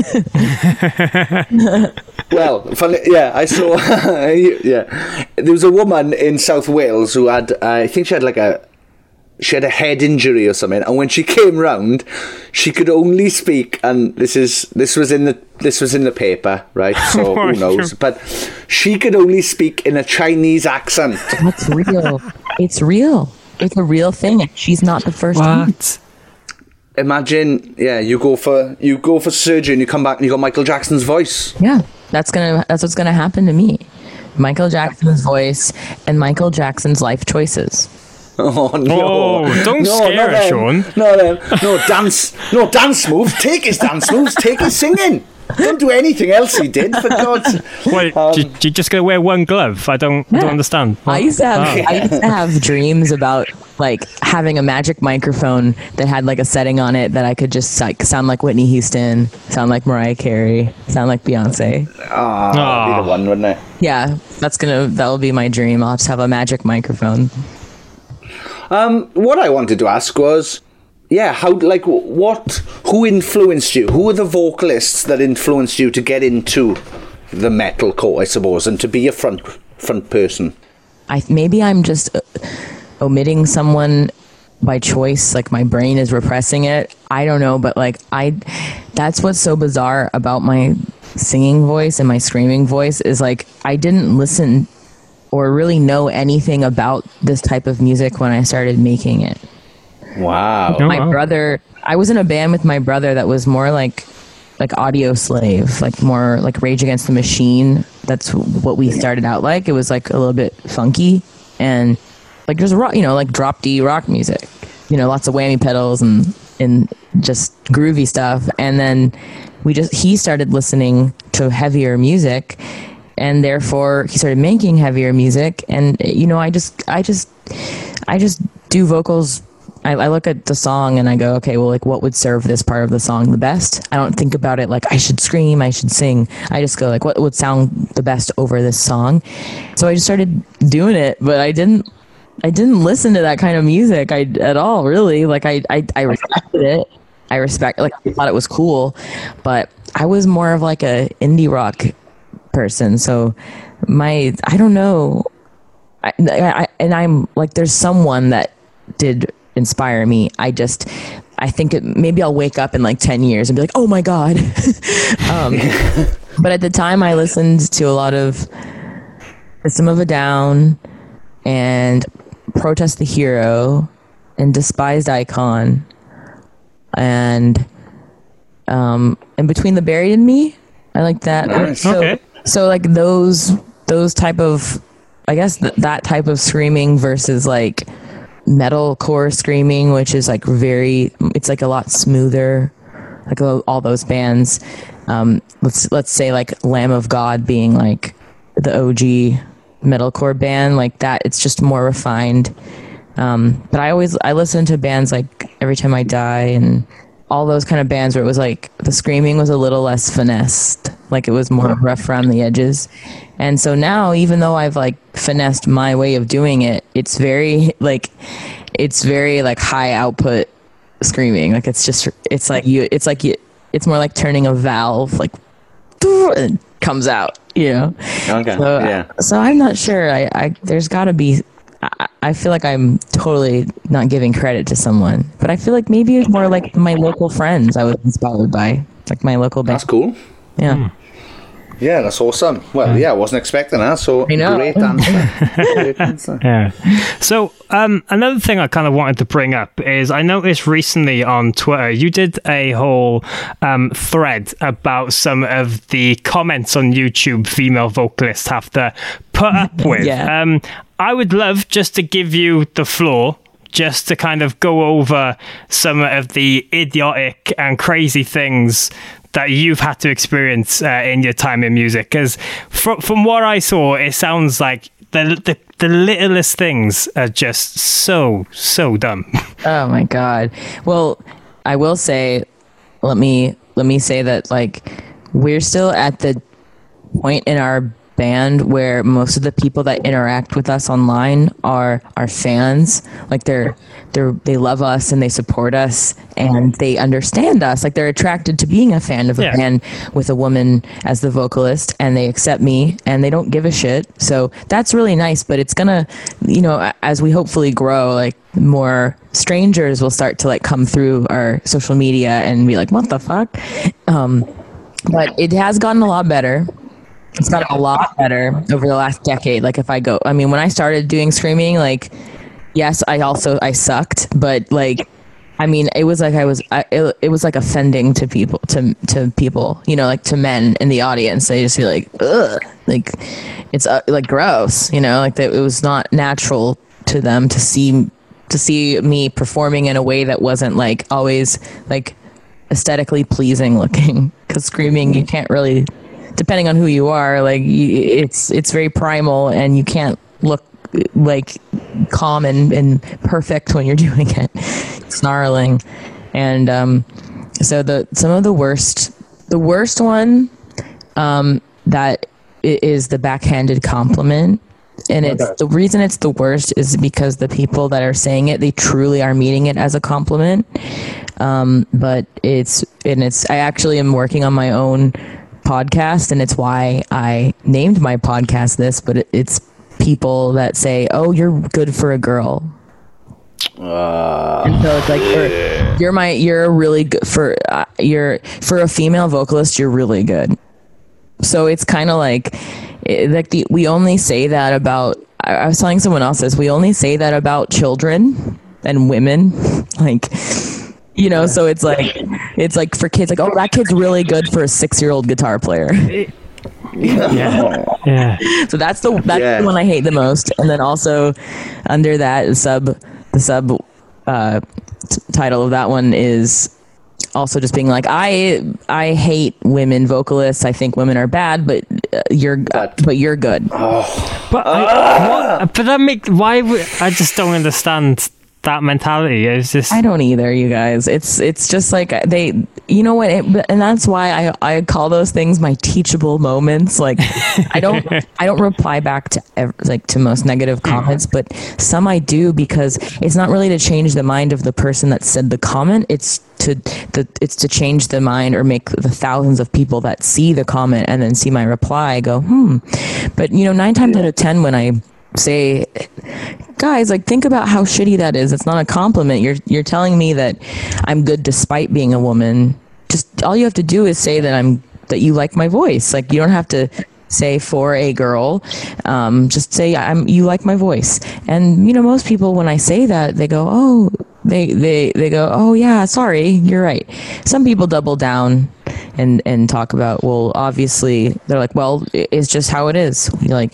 Well, funny, I saw. There was a woman in South Wales who had, I think she had a head injury or something, and when she came round, she could only speak. And this was in the paper, right? So who knows? But she could only speak in a Chinese accent. That's real. It's real. It's a real thing. She's not the first one. Imagine, you go for surgery and you come back and you got Michael Jackson's voice. Yeah, that's what's gonna happen to me. Michael Jackson's voice and Michael Jackson's life choices. Oh no! Oh, don't scare us, Sean. No dance moves. Take his dance moves. Take his singing. Don't do anything else he did, for God's. What, you just gonna wear one glove? I don't understand. I used to have dreams about, like, having a magic microphone that had, like, a setting on it that I could just, like, sound like Whitney Houston, sound like Mariah Carey, sound like Beyonce. That'd be the one, wouldn't it? Yeah, that'll be my dream. I'll just have a magic microphone. What I wanted to ask was, who influenced you? Who are the vocalists that influenced you to get into the metalcore, I suppose, and to be a front person? Maybe I'm just omitting someone by choice, like my brain is repressing it. I don't know, but that's what's so bizarre about my singing voice and my screaming voice is, like, I didn't listen or really know anything about this type of music when I started making it. Wow. My brother, I was in a band with my brother that was more like Audio Slave, like more like Rage Against the Machine. That's what we started out like. It was like a little bit funky and like there's rock, like drop D rock music, lots of whammy pedals and just groovy stuff. And then he started listening to heavier music, and therefore he started making heavier music. And I just do vocals. I look at the song and I go, okay, well, like, what would serve this part of the song the best? I don't think about it like I should scream, I should sing. I just go like, what would sound the best over this song? So I just started doing it, but I didn't listen to that kind of music at all, really. Like I respected it. I thought it was cool, but I was more of like a indie rock person. So I don't know. I'm like, there's someone that did inspire me. I think maybe I'll wake up in like 10 years and be like, oh my God. But at the time I listened to a lot of System of a Down and Protest the Hero and Despised Icon and Between the Buried and Me. I like that. Nice. So like those type of, I guess that type of screaming versus like metalcore screaming, which is like it's like a lot smoother, like all those bands. Let's say like Lamb of God being like the OG metalcore band, like that. It's just more refined. But I listen to bands like Every Time I Die and all those kind of bands where it was like the screaming was a little less finessed, like it was more rough around the edges. And so now, even though I've like finessed my way of doing it, it's very like high output screaming. Like it's more like turning a valve, like and comes out, Okay. So I'm not sure. I there's gotta be, I feel like I'm totally not giving credit to someone, but I feel like maybe it's more like my local friends I was inspired by, like my local band. That's cool. Yeah. Yeah, that's awesome. Well, I wasn't expecting that, so great answer. Yeah. So another thing I kind of wanted to bring up is I noticed recently on Twitter you did a whole thread about some of the comments on YouTube female vocalists have to put up with. Yeah. I would love just to give you the floor just to kind of go over some of the idiotic and crazy things that you've had to experience in your time in music. Because from what I saw, it sounds like the the littlest things are just so dumb. Oh my God. Well, I will say, let me say that, like, we're still at the point in our band where most of the people that interact with us online are fans. Like, they love us and they support us and they understand us. Like, they're attracted to being a fan of a band with a woman as the vocalist, and they accept me and they don't give a shit. So that's really nice, but it's gonna, as we hopefully grow, like, more strangers will start to, like, come through our social media and be like, what the fuck? But it has gotten a lot better. It's gotten a lot better over the last decade. Like, when I started doing screaming, like, yes, I sucked, but, like, I mean, it was like it was like offending to people, to people, like, to men in the audience. They just be like, ugh, like, it's like gross, like, that it was not natural to them to see me performing in a way that wasn't, like, always, like, aesthetically pleasing looking. Because screaming, you can't really, depending on who you are, like, it's very primal, and you can't look, like, calm and perfect when you're doing it, snarling. And so some of the worst one that is the backhanded compliment. And the reason it's the worst is because the people that are saying it, they truly are meaning it as a compliment. But I actually am working on my own podcast, and it's why I named my podcast this, but it's people that say, oh, you're good for a girl. And so it's like, you're really good for a female vocalist, you're really good. So it's kind of like we only say that about, I was telling someone else this, we only say that about children and women, like, so it's like for kids, like, oh, that kid's really good for a 6-year-old guitar player. Yeah. So that's the one I hate the most. And then also under that, the sub title of that one is also just being like, I hate women vocalists. I think women are bad, but you're good. But I just don't understand that mentality. Is just, I don't either, you guys. It's just like they, and that's why I call those things my teachable moments. Like, I don't reply back to most negative comments, but some I do, because it's not really to change the mind of the person that said the comment. It's to change the mind or make the thousands of people that see the comment and then see my reply go, But 9 times out of 10, when I say, guys, like, think about how shitty that is. It's not a compliment. You're telling me that I'm good despite being a woman. Just all you have to do is say that you like my voice. Like, you don't have to say for a girl. Just say you like my voice. And most people, when I say that, they go, oh, they go, oh yeah, sorry, you're right. Some people double down and talk about, well, obviously they're like, well, it's just how it is.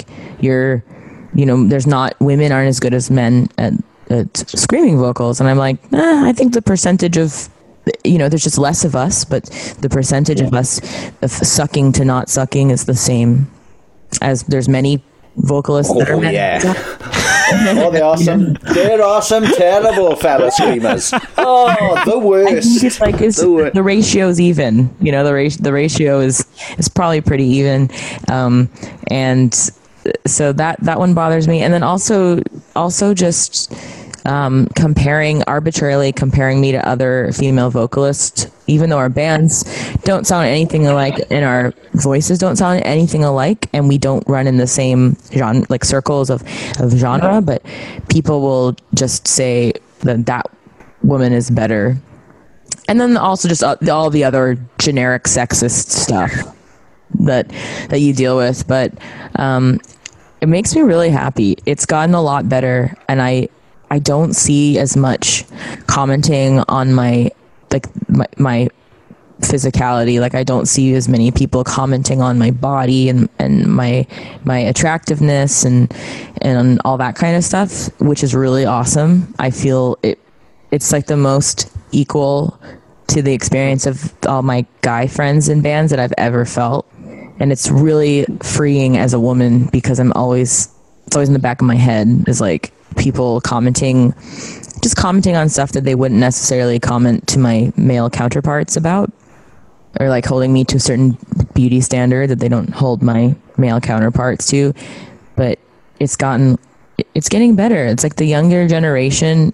Women aren't as good as men at screaming vocals. And I'm like, I think the percentage of, there's just less of us, but the percentage of us of sucking to not sucking is the same as there's many vocalists that are men. Oh, they're awesome, terrible fellow screamers. Oh, the worst. I think it's like the ratio's even. The ratio is probably pretty even. And so that one bothers me. And then also just arbitrarily comparing me to other female vocalists, even though our bands don't sound anything alike and our voices don't sound anything alike, and we don't run in the same genre, like circles of genre, but people will just say that woman is better. And then also just all the other generic sexist stuff that you deal with. But it makes me really happy. It's gotten a lot better, and I don't see as much commenting on my physicality. Like, I don't see as many people commenting on my body and my attractiveness and all that kind of stuff, which is really awesome. I feel it's like the most equal to the experience of all my guy friends in bands that I've ever felt. And it's really freeing as a woman, because I'm always it's always in the back of my head, is like people commenting on stuff that they wouldn't necessarily comment to my male counterparts about, or like holding me to a certain beauty standard that they don't hold my male counterparts to. But it's getting better. It's like the younger generation,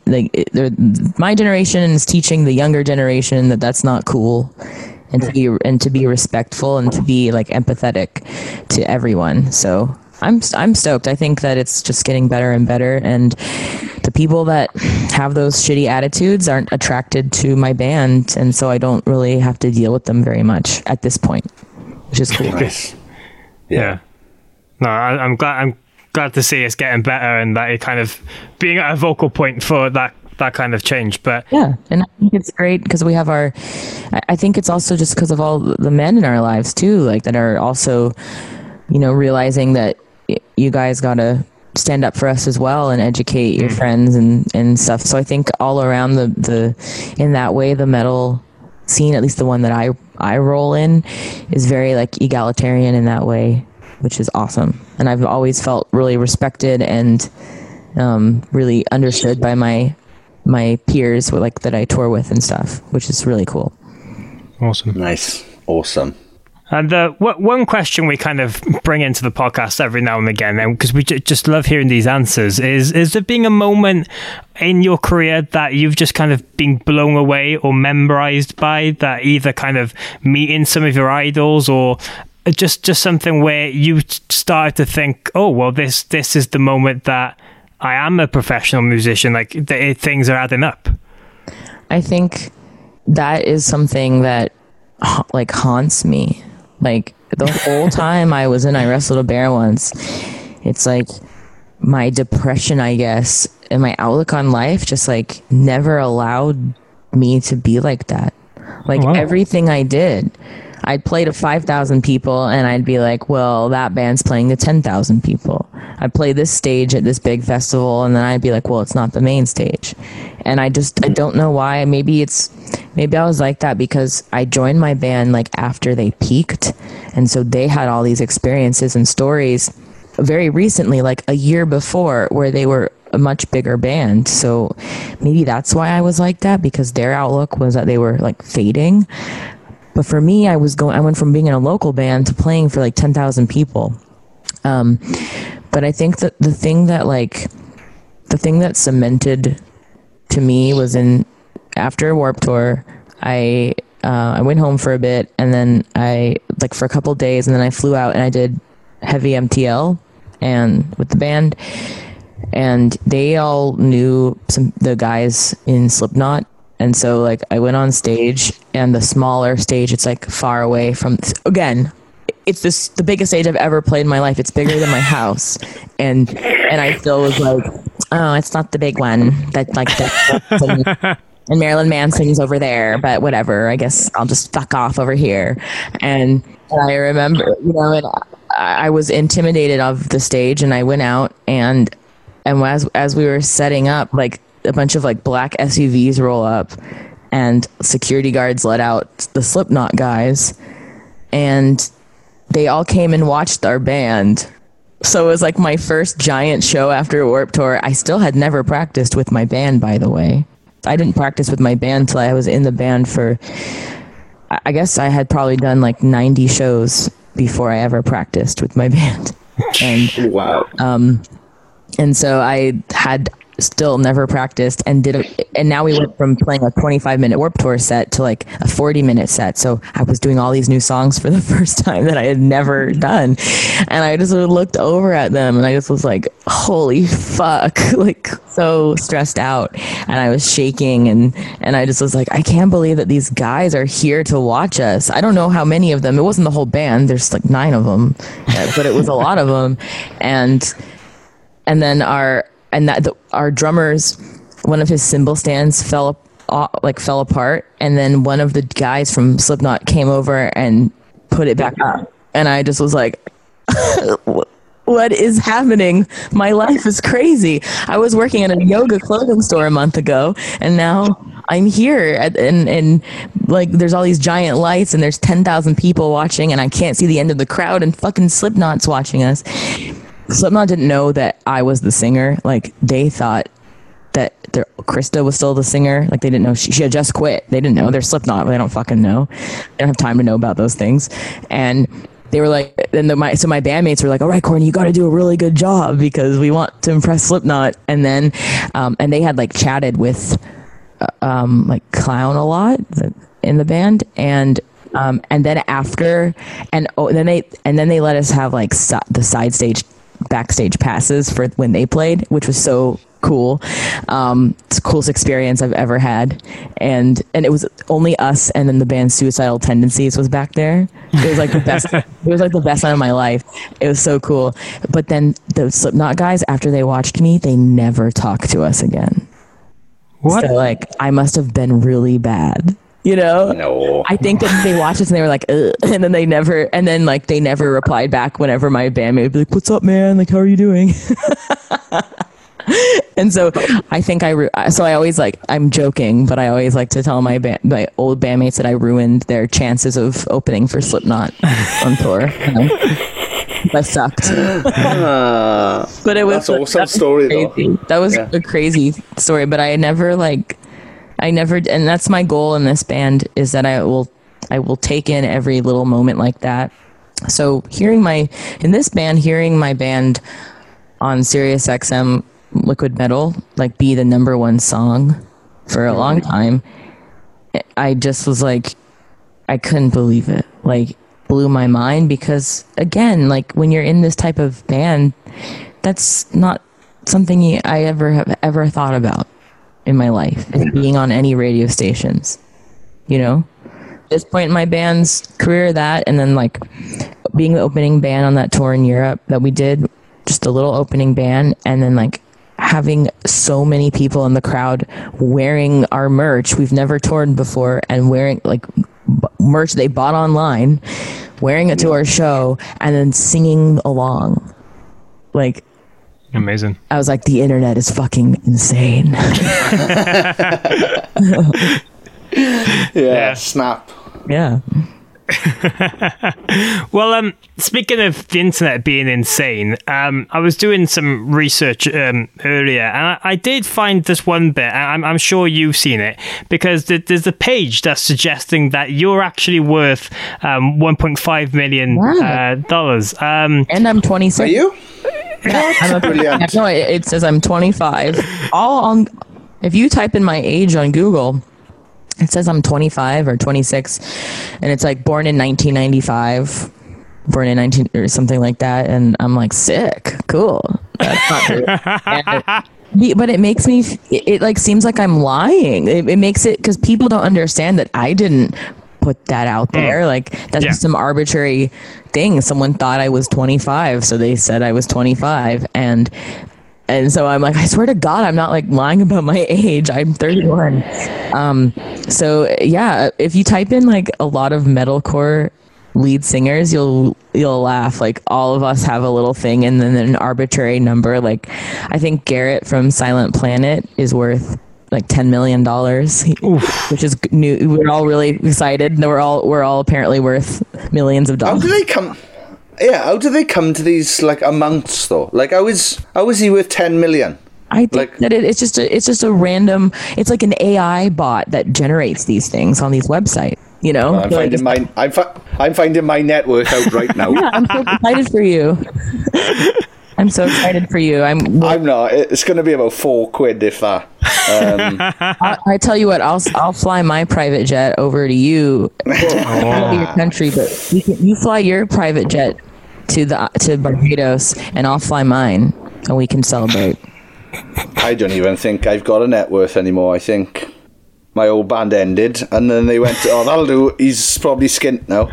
my generation is teaching the younger generation that that's not cool, and to be respectful and to be like empathetic to everyone. So I'm stoked. I think that it's just getting better and better, and the people that have those shitty attitudes aren't attracted to my band, and so I don't really have to deal with them very much at this point, which is cool. Nice. Yeah. No, I'm glad to see it's getting better, and that it kind of being at a vocal point for that kind of change. But yeah, and I think it's great because we have I think it's also just because of all the men in our lives too, like that are also, realizing that you guys gotta stand up for us as well and educate your friends and stuff. So I think all around the in that way, the metal scene, at least the one that I roll in, is very like egalitarian in that way, which is awesome. And I've always felt really respected and really understood by my peers that I tour with and stuff, which is really cool. Awesome. Nice. Awesome. And one question we kind of bring into the podcast every now and again, because we just love hearing these answers, is there being a moment in your career that you've just kind of been blown away or memorized by, that either kind of meeting some of your idols or just something where you started to think, oh, well, this is the moment that I am a professional musician, like things are adding up? I think that is something that like haunts me. Like the whole time I was in I Wrestled a Bear Once, it's like my depression, I guess, and my outlook on life just like never allowed me to be like that. Like everything I did, I'd play to 5,000 people and I'd be like, well, that band's playing to 10,000 people. I'd play this stage at this big festival and then I'd be like, well, it's not the main stage. And I don't know why. Maybe I was like that because I joined my band like after they peaked. And so they had all these experiences and stories very recently, like a year before, where they were a much bigger band. So maybe that's why I was like that, because their outlook was that they were like fading. But for me, I went from being in a local band to playing for like 10,000 people. But I think that the thing that cemented to me was after Warped Tour, I went home for a bit, and then for a couple of days, and then I flew out and I did Heavy MTL and with the band, and they all knew the guys in Slipknot. And so like I went on stage, and the smaller stage, it's like far away from, again, it's the biggest stage I've ever played in my life. It's bigger than my house. And I still was like, oh, it's not the big one and Marilyn Manson's over there, but whatever, I guess I'll just fuck off over here. And I remember, and I was intimidated of the stage, and I went out and as we were setting up, like a bunch of like black SUVs roll up and security guards let out the Slipknot guys, and they all came and watched our band. So it was like my first giant show after Warped Tour. I still had never practiced with my band, by the way. I didn't practice with my band till I was in the band for, I guess I had probably done like 90 shows before I ever practiced with my band. And wow. And so I had still never practiced and and now we went from playing a 25-minute Warped Tour set to like a 40-minute set. So I was doing all these new songs for the first time that I had never done. And I just looked over at them and I just was like, holy fuck, like so stressed out. And I was shaking and I just was like, I can't believe that these guys are here to watch us. I don't know how many of them. It wasn't the whole band. There's like 9 of them, but it was a lot of them. And then our drummer's, one of his cymbal stands fell apart, and then one of the guys from Slipknot came over and put it back up, and I just was like, what is happening? My life is crazy. I was working at a yoga clothing store a month ago, and now I'm here and like there's all these giant lights and there's 10,000 people watching, and I can't see the end of the crowd, and fucking Slipknot's watching us. Slipknot didn't know that I was the singer. Like, they thought that Krista was still the singer. Like, they didn't know she had just quit. They didn't know. They're Slipknot. They don't fucking know. They don't have time to know about those things. And they were like, so my bandmates were like, all right, Courtney, you got to do a really good job because we want to impress Slipknot. And then, and they had like chatted with like Clown a lot in the band. And then after, and then they let us have like the backstage passes for when they played, which was so cool. It's the coolest experience I've ever had. And it was only us, and then the band Suicidal Tendencies was back there. It was like the best. It was like the best night of my life. It was so cool. But then the Slipknot guys, after they watched me, they never talked to us again. What? So like, I must have been really bad. You know, no. I think that they watched us and they were like, ugh. And then they never replied back whenever my bandmate would be like, what's up, man? Like, how are you doing? And so I think I always like, I'm joking, but I always like to tell my old bandmates that I ruined their chances of opening for Slipknot on tour. That sucked. But it was that's an awesome story, crazy. That was a crazy story, but I never, and that's my goal in this band, is that I will take in every little moment like that. So hearing my band on Sirius XM Liquid Metal, like, be the number one song for a long time, I just was like, I couldn't believe it. Like, blew my mind, because again, like, when you're in this type of band, that's not something I have ever thought about in my life, is being on any radio stations, you know? At this point in my band's career, that, and then like being the opening band on that tour in Europe that we did, just a little opening band, and then like having so many people in the crowd wearing our merch. We've never toured before, and wearing like merch they bought online, wearing it to our show, and then singing along. Like, amazing. I was like, the internet is fucking insane. Yeah, snap. Yeah. Well, speaking of the internet being insane, I was doing some research earlier, and I did find this one bit. I'm sure you've seen it, because there's a page that's suggesting that you're actually worth $1.5 million dollars. And I'm 26. Are you? Yeah, Brilliant. No, it says I'm 25. If you type in my age on Google, it says I'm 25 or 26, and it's like born in 1995, born in 19 or something like that, and I'm like, sick, cool. That's not true. But it makes me, it like seems like I'm lying. It makes it, because people don't understand that I didn't put that out there. Like, that's just some arbitrary thing. Someone thought I was 25, so they said I was 25, and so I'm like, I swear to God, I'm not like lying about my age. I'm 31. So yeah, if you type in like a lot of metalcore lead singers, you'll laugh. Like, all of us have a little thing, and then an arbitrary number. Like, I think Garrett from Silent Planet is worth like $10 million, which is new. We're all really excited. We're all apparently worth millions of dollars. How do they come? Yeah, how do they come to these like amounts though? Like, how is he worth 10 million? I think that it's just a random. It's like an AI bot that generates these things on these websites. You know, well, I'm finding my net worth out right now. Yeah, I'm so excited for you. I'm so excited for you. I'm not. It's going to be about £4 if that. I tell you what, I'll fly my private jet over to you, to your country, but you fly your private jet to Barbados, and I'll fly mine, and we can celebrate. I don't even think I've got a net worth anymore. I think my old band ended, and then they went, oh, that'll do. He's probably skint now.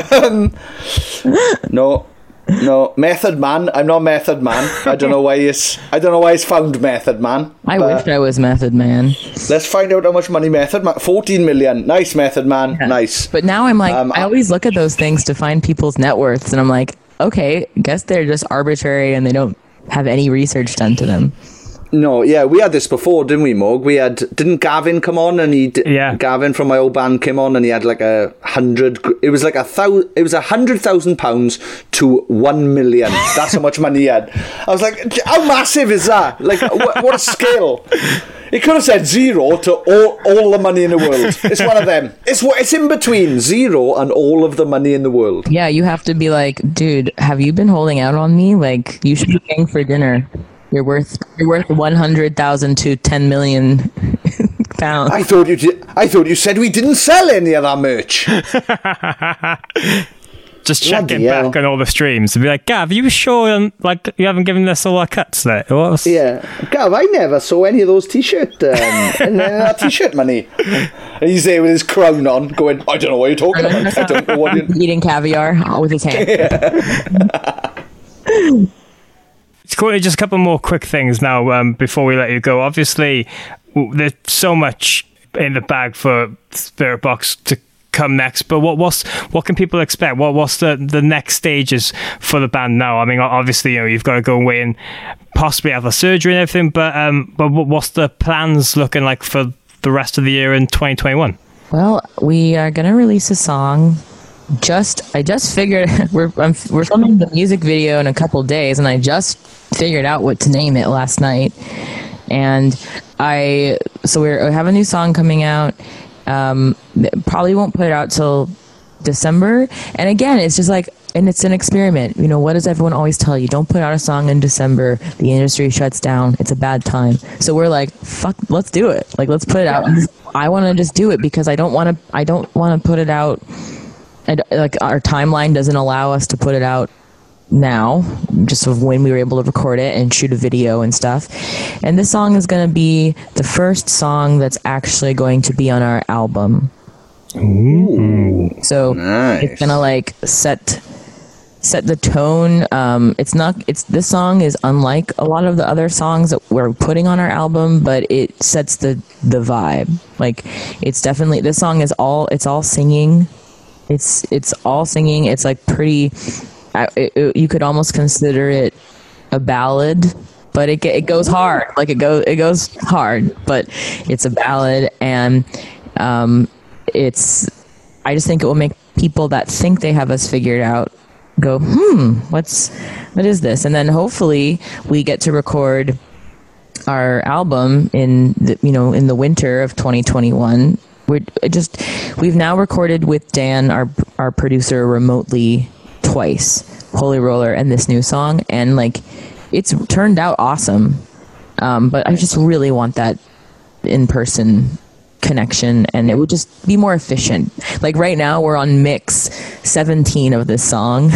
No, Method Man. I'm not Method Man. I don't know why he's found Method Man. I wish I was Method Man. Let's find out how much money Method Man. 14 million. Nice, Method Man. Yeah. Nice. But now I'm like, I always look at those things to find people's net worths, and I'm like, okay, guess they're just arbitrary and they don't have any research done to them. No, yeah, we had this before, didn't we, Morg? Didn't Gavin come on and Gavin from my old band came on and he had like it was like £100,000 to 1 million. That's how much money he had. I was like, how massive is that? Like, what a scale. He could have said 0 to all the money in the world. It's one of them. It's in between 0 and all of the money in the world. Yeah, you have to be like, dude, have you been holding out on me? Like, you should be paying for dinner. You're worth 100,000 to 10 million pounds. I thought you said we didn't sell any of that merch. Just checking back on all the streams and be like, Gav, you sure like you haven't given us all our cuts there? Yeah, Gav, I never saw any of those t-shirt t-shirt money. And he's there with his crown on, going, I don't know what you're talking about. I don't know what you're eating caviar with his hand. It's cool. Just a couple more quick things now before we let you go. Obviously, there's so much in the bag for Spirit Box to come next, but what can people expect? What's the next stages for the band now? I mean, obviously, you've got to go away and possibly have a surgery and everything, but what's the plans looking like for the rest of the year in 2021? Well, we are going to release a song. I just figured we're filming the music video in a couple days, and I just figured out what to name it last night. And we have a new song coming out. Probably won't put it out till December. And again, it's just like, and it's an experiment. What does everyone always tell you? Don't put out a song in December. The industry shuts down. It's a bad time. So we're like, fuck, let's do it. Like, let's put it out. I want to just do it because I don't want to put it out. Like, our timeline doesn't allow us to put it out now, just of when we were able to record it and shoot a video and stuff. And this song is going to be the first song that's actually going to be on our album. Ooh, so nice. It's going to like set the tone. This song is unlike a lot of the other songs that we're putting on our album, but it sets the vibe. Like, it's definitely, this song is all singing. It's all singing. It's like pretty. You could almost consider it a ballad, but it goes hard. Like, it goes hard, but it's a ballad, and I just think it will make people that think they have us figured out go, what is this? And then hopefully we get to record our album in the winter of 2021. We've now recorded with Dan, our producer, remotely twice, Holy Roller and this new song, and like, it's turned out awesome. But I just really want that in-person connection, and it would just be more efficient. Like, right now we're on mix 17 of this song.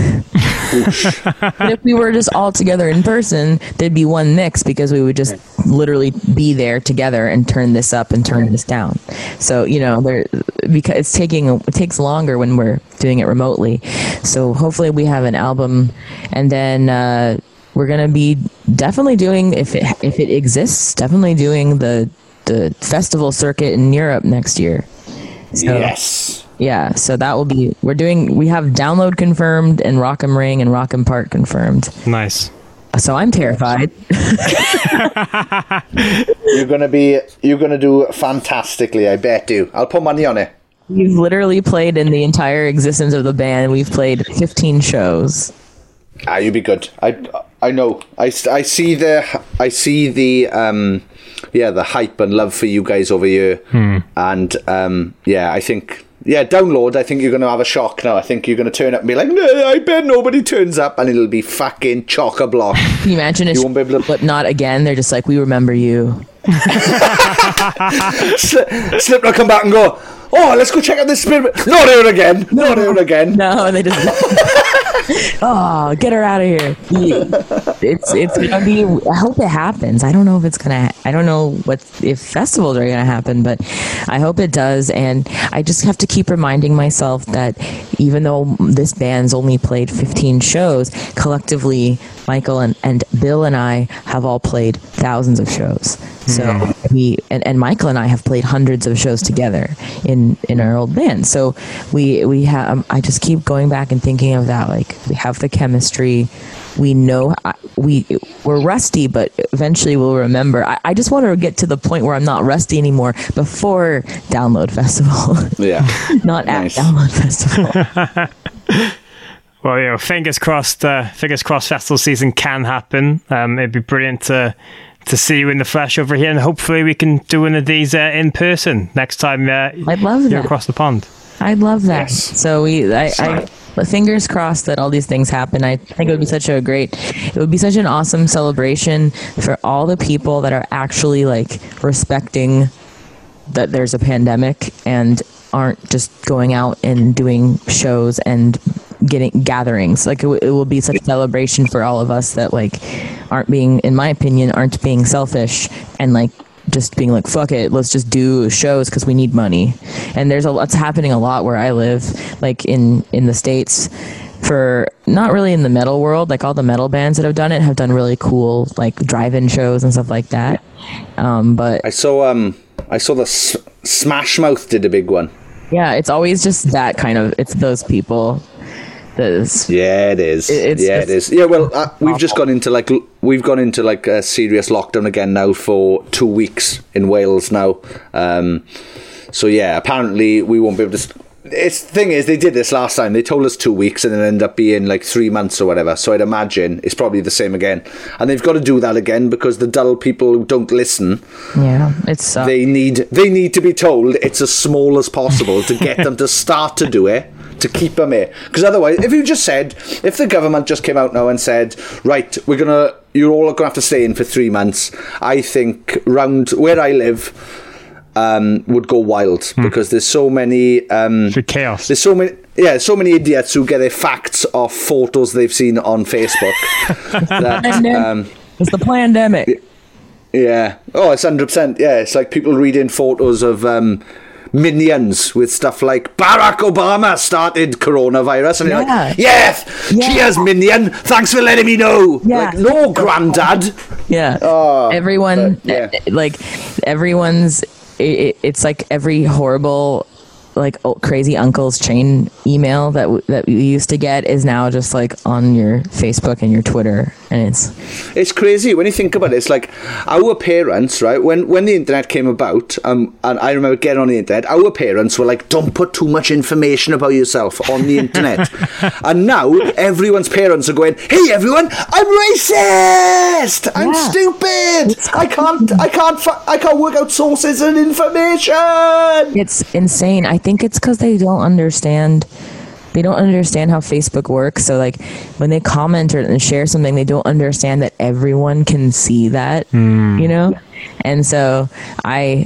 But if we were just all together in person, there'd be one mix, because we would just literally be there together and turn this up and turn this down. So because it takes longer when we're doing it remotely. So hopefully we have an album, and then we're gonna be definitely doing, if it exists, definitely doing the festival circuit in Europe next year. So, yes. Yeah, so that will be, we have Download confirmed and Rock 'em Ring and Rock 'em Park confirmed. Nice. So I'm terrified. You're gonna do fantastically, I bet you. I'll put money on it. We've literally played, in the entire existence of the band, we've played 15 shows. You'll be good. I know. I see the hype and love for you guys over here. And I think, Download, I think you're going to have a shock now. I think you're going to turn up and be like, no, I bet nobody turns up, and it'll be fucking chock-a-block. Can you imagine if Slipknot again, they're just like, we remember you. Slipknot come back and go, oh, let's go check out this Spirit. Not here again. No, they just oh, get her out of here. It's gonna be, I hope it happens. I don't know if festivals are gonna happen, but I hope it does. And I just have to keep reminding myself that even though this band's only played 15 shows, collectively Michael and Bill and I have all played thousands of shows. So we and Michael and I have played hundreds of shows together in our old band. So we have. I just keep going back and thinking of that. Like, we have the chemistry. We know we're rusty, but eventually we'll remember. I just want to get to the point where I'm not rusty anymore before Download Festival. Yeah, not nice. At Download Festival. Well, fingers crossed. Festival season can happen. It'd be brilliant to see you in the flesh over here, and hopefully we can do one of these in person next time. I'd love you're that. Across the pond. I'd love that. Yes. So but fingers crossed that all these things happen. I think it would be such an awesome celebration for all the people that are actually like respecting that there's a pandemic and aren't just going out and doing shows and getting gatherings. Like, it will be such a celebration for all of us that like aren't being selfish and like just being like, fuck it, let's just do shows because we need money. And there's it's happening a lot where I live, like in the States, for not really in the metal world. Like, all the metal bands that have done it have done really cool like drive-in shows and stuff like that. But I saw the Smash Mouth did a big one. Yeah, it's always just that kind of, it's those people. Yeah, it is. It is. Yeah, well, we've just gone into like a serious lockdown again now for 2 weeks in Wales now. So yeah, apparently we won't be able to. The thing is, they did this last time. They told us 2 weeks, and it ended up being like 3 months or whatever. So I'd imagine it's probably the same again, and they've got to do that again because the dull people who don't listen. Yeah, it's they need to be told it's as small as possible to get them to start to do it. To keep them here, because otherwise, if the government just came out now and said, right, you're all gonna have to stay in for 3 months, I think round where I live would go wild because there's so many chaos. There's so many idiots who get their facts off photos they've seen on Facebook. It's the pandemic. Yeah. Oh, it's 100%. Yeah, it's like people reading photos of Minions with stuff like Barack Obama started coronavirus, and you're like, yes, cheers, Minion, thanks for letting me know. Like, no, Grandad. Yeah. Everyone's it's like every horrible like crazy uncle's chain email that we used to get is now just like on your Facebook and your Twitter, and it's crazy when you think about it. It's like our parents, right? When the internet came about, and I remember getting on the internet, our parents were like, "Don't put too much information about yourself on the internet." And now everyone's parents are going, "Hey, everyone, I'm racist. I'm stupid. I can't work out sources and information." It's insane. I think it's because they don't understand how Facebook works. So like when they comment or share something, they don't understand that everyone can see that, you know? And so it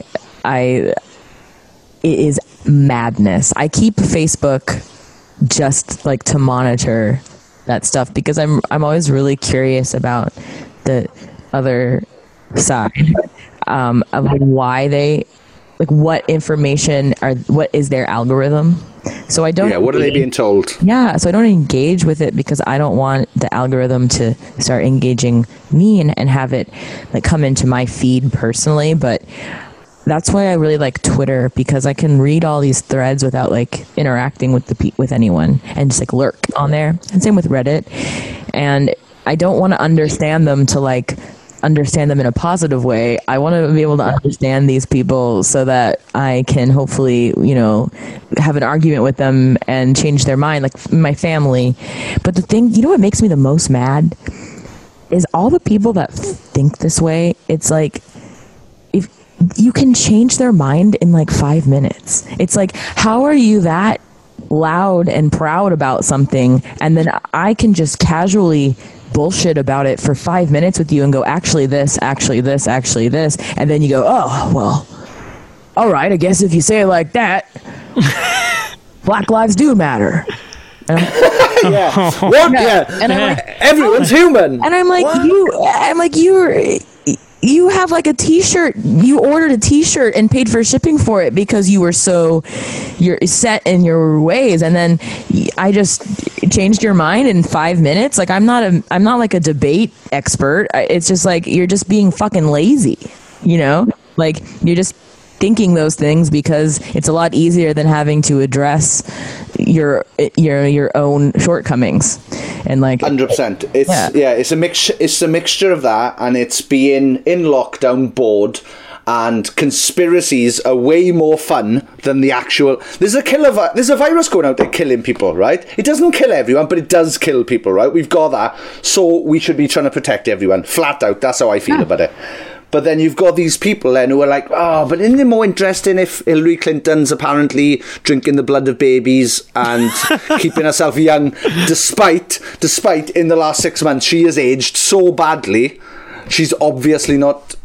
is madness. I keep Facebook just like to monitor that stuff because I'm always really curious about the other side of why they, like, what information what is their algorithm? So I don't. Yeah, what are they being told? Yeah, so I don't engage with it because I don't want the algorithm to start engaging me and have it like come into my feed personally. But that's why I really like Twitter, because I can read all these threads without like interacting with anyone and just like lurk on there. And same with Reddit. And I don't want to understand them to like understand them in a positive way. I want to be able to understand these people so that I can hopefully, have an argument with them and change their mind, like my family. But the thing, what makes me the most mad is all the people that think this way. It's like, if you can change their mind in like 5 minutes. It's like, how are you that loud and proud about something, and then I can just casually bullshit about it for 5 minutes with you and go, actually this, and then you go, oh well, all right, I guess if you say it like that, Black lives do matter. Yeah. What? Yeah. And I'm like, everyone's human. And I'm like, you have like a t-shirt, you ordered a t-shirt and paid for shipping for it because you're set in your ways, and then I just changed your mind in 5 minutes. Like, I'm not like a debate expert. It's just like, you're just being fucking lazy. you know, like you're just thinking those things because it's a lot easier than having to address your own shortcomings. And like 100%. It's a mixture of that, and it's being in lockdown, bored, and conspiracies are way more fun than the actual. There's a virus going out there killing people, right? It doesn't kill everyone, but it does kill people, right? We've got that, so we should be trying to protect everyone. Flat out, that's how I feel about it. But then you've got these people then who are like, oh, but isn't it more interesting if Hillary Clinton's apparently drinking the blood of babies and keeping herself young, despite in the last 6 months she has aged so badly. She obviously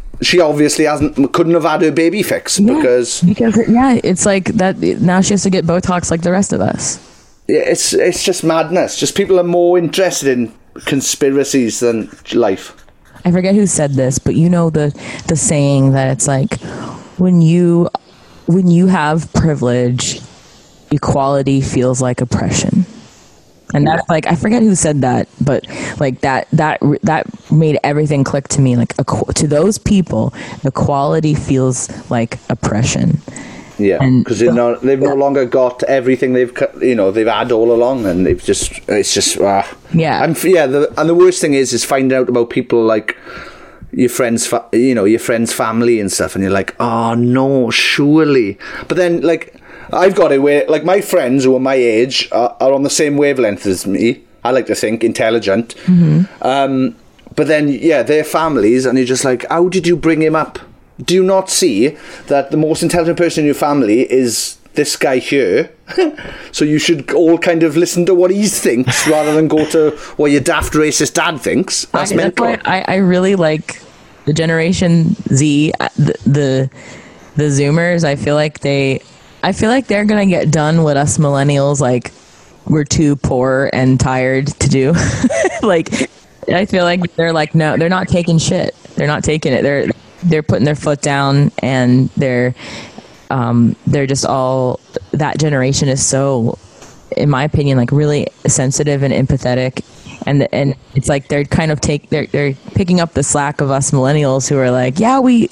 couldn't have had her baby fix because it's like that. Now she has to get Botox like the rest of us. Yeah, it's just madness. Just people are more interested in conspiracies than life. I forget who said this, but you know the saying that it's like when you have privilege, equality feels like oppression. And that's like, I forget who said that, but like that made everything click to me. Like to those people, equality feels like oppression. Yeah, because they've no longer got everything they've had all along, and it's just and the worst thing is finding out about people like your friends' family and stuff, and you're like, oh no, surely. But then like I've got it where like my friends who are my age are on the same wavelength as me. I like to think intelligent, but then their families, and you're just like, how did you bring him up? Do you not see that the most intelligent person in your family is this guy here? So you should all kind of listen to what he thinks rather than go to what your daft racist dad thinks. That's mental. That's why I really like the Generation Z, the Zoomers. I feel like they're gonna get done what us millennials like we're too poor and tired to do. Like I feel like they're like, no, they're not taking shit. They're not taking it. They're putting their foot down, and they're just all, that generation is so, in my opinion, like really sensitive and empathetic, and it's like they're kind of they're picking up the slack of us millennials who are like, yeah, we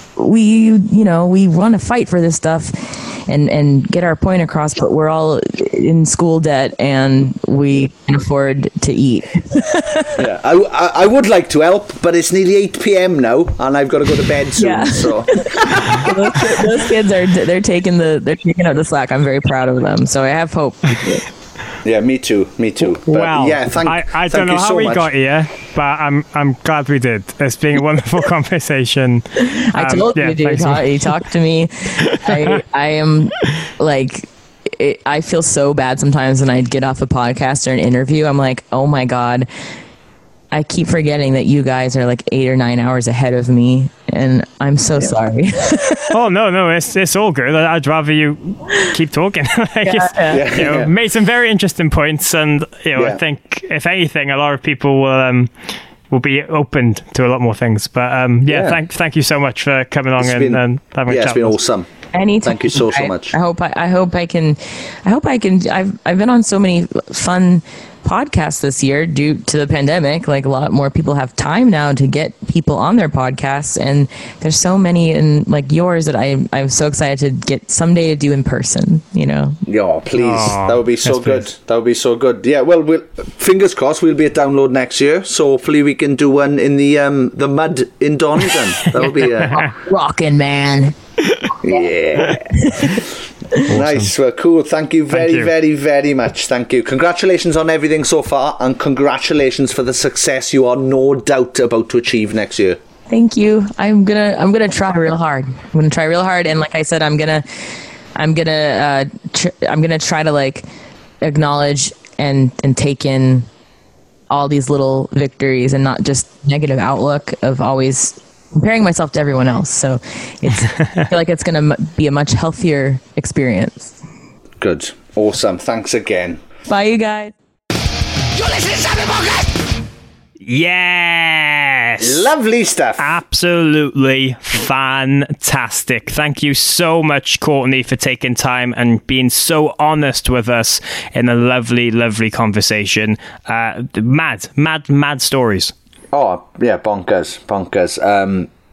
want to fight for this stuff and get our point across, but we're all in school debt and we can afford to eat. Yeah, I would like to help, but it's nearly 8 p.m. now, and I've got to go to bed soon. Yeah. So those kids they're taking up the slack. I'm very proud of them. So I have hope. Yeah, me too. But wow. Yeah, I don't know how we got here, but I'm glad we did. It's been a wonderful conversation. I told you, dude. He talked to me. I am like, I feel so bad sometimes when I get off a podcast or an interview. I'm like, oh my God, I keep forgetting that you guys are like 8 or 9 hours ahead of me, and I'm so sorry. Oh no, it's all good. I'd rather you keep talking. Made some very interesting points, and I think if anything, a lot of people will be opened to a lot more things. But thank you so much for coming on and having a chat. It's been awesome. Anytime. Thank you so much. I hope I can. I've been on so many fun podcasts this year due to the pandemic. Like a lot more people have time now to get people on their podcasts, and there's so many, and like yours that I'm so excited to get someday to do in person. Yeah, please. That would be so good. Please. That would be so good. Yeah, well, fingers crossed we'll be at Download next year, so hopefully we can do one in the mud in Donington. That would be rockin', man. Yeah. Awesome. Nice. Well, cool. Thank you very, very, very much. Thank you. Congratulations on everything so far, and congratulations for the success you are no doubt about to achieve next year. Thank you. I'm gonna try real hard. And like I said, I'm gonna try to like acknowledge and take in all these little victories and not just negative outlook of always comparing myself to everyone else. So I feel like it's going to be a much healthier experience. Good. Awesome. Thanks again. Bye, you guys. You're listening to Sappy Podcast! Yes! Lovely stuff. Absolutely fantastic. Thank you so much, Courtney, for taking time and being so honest with us in a lovely, lovely conversation. Mad stories. Oh, yeah, bonkers.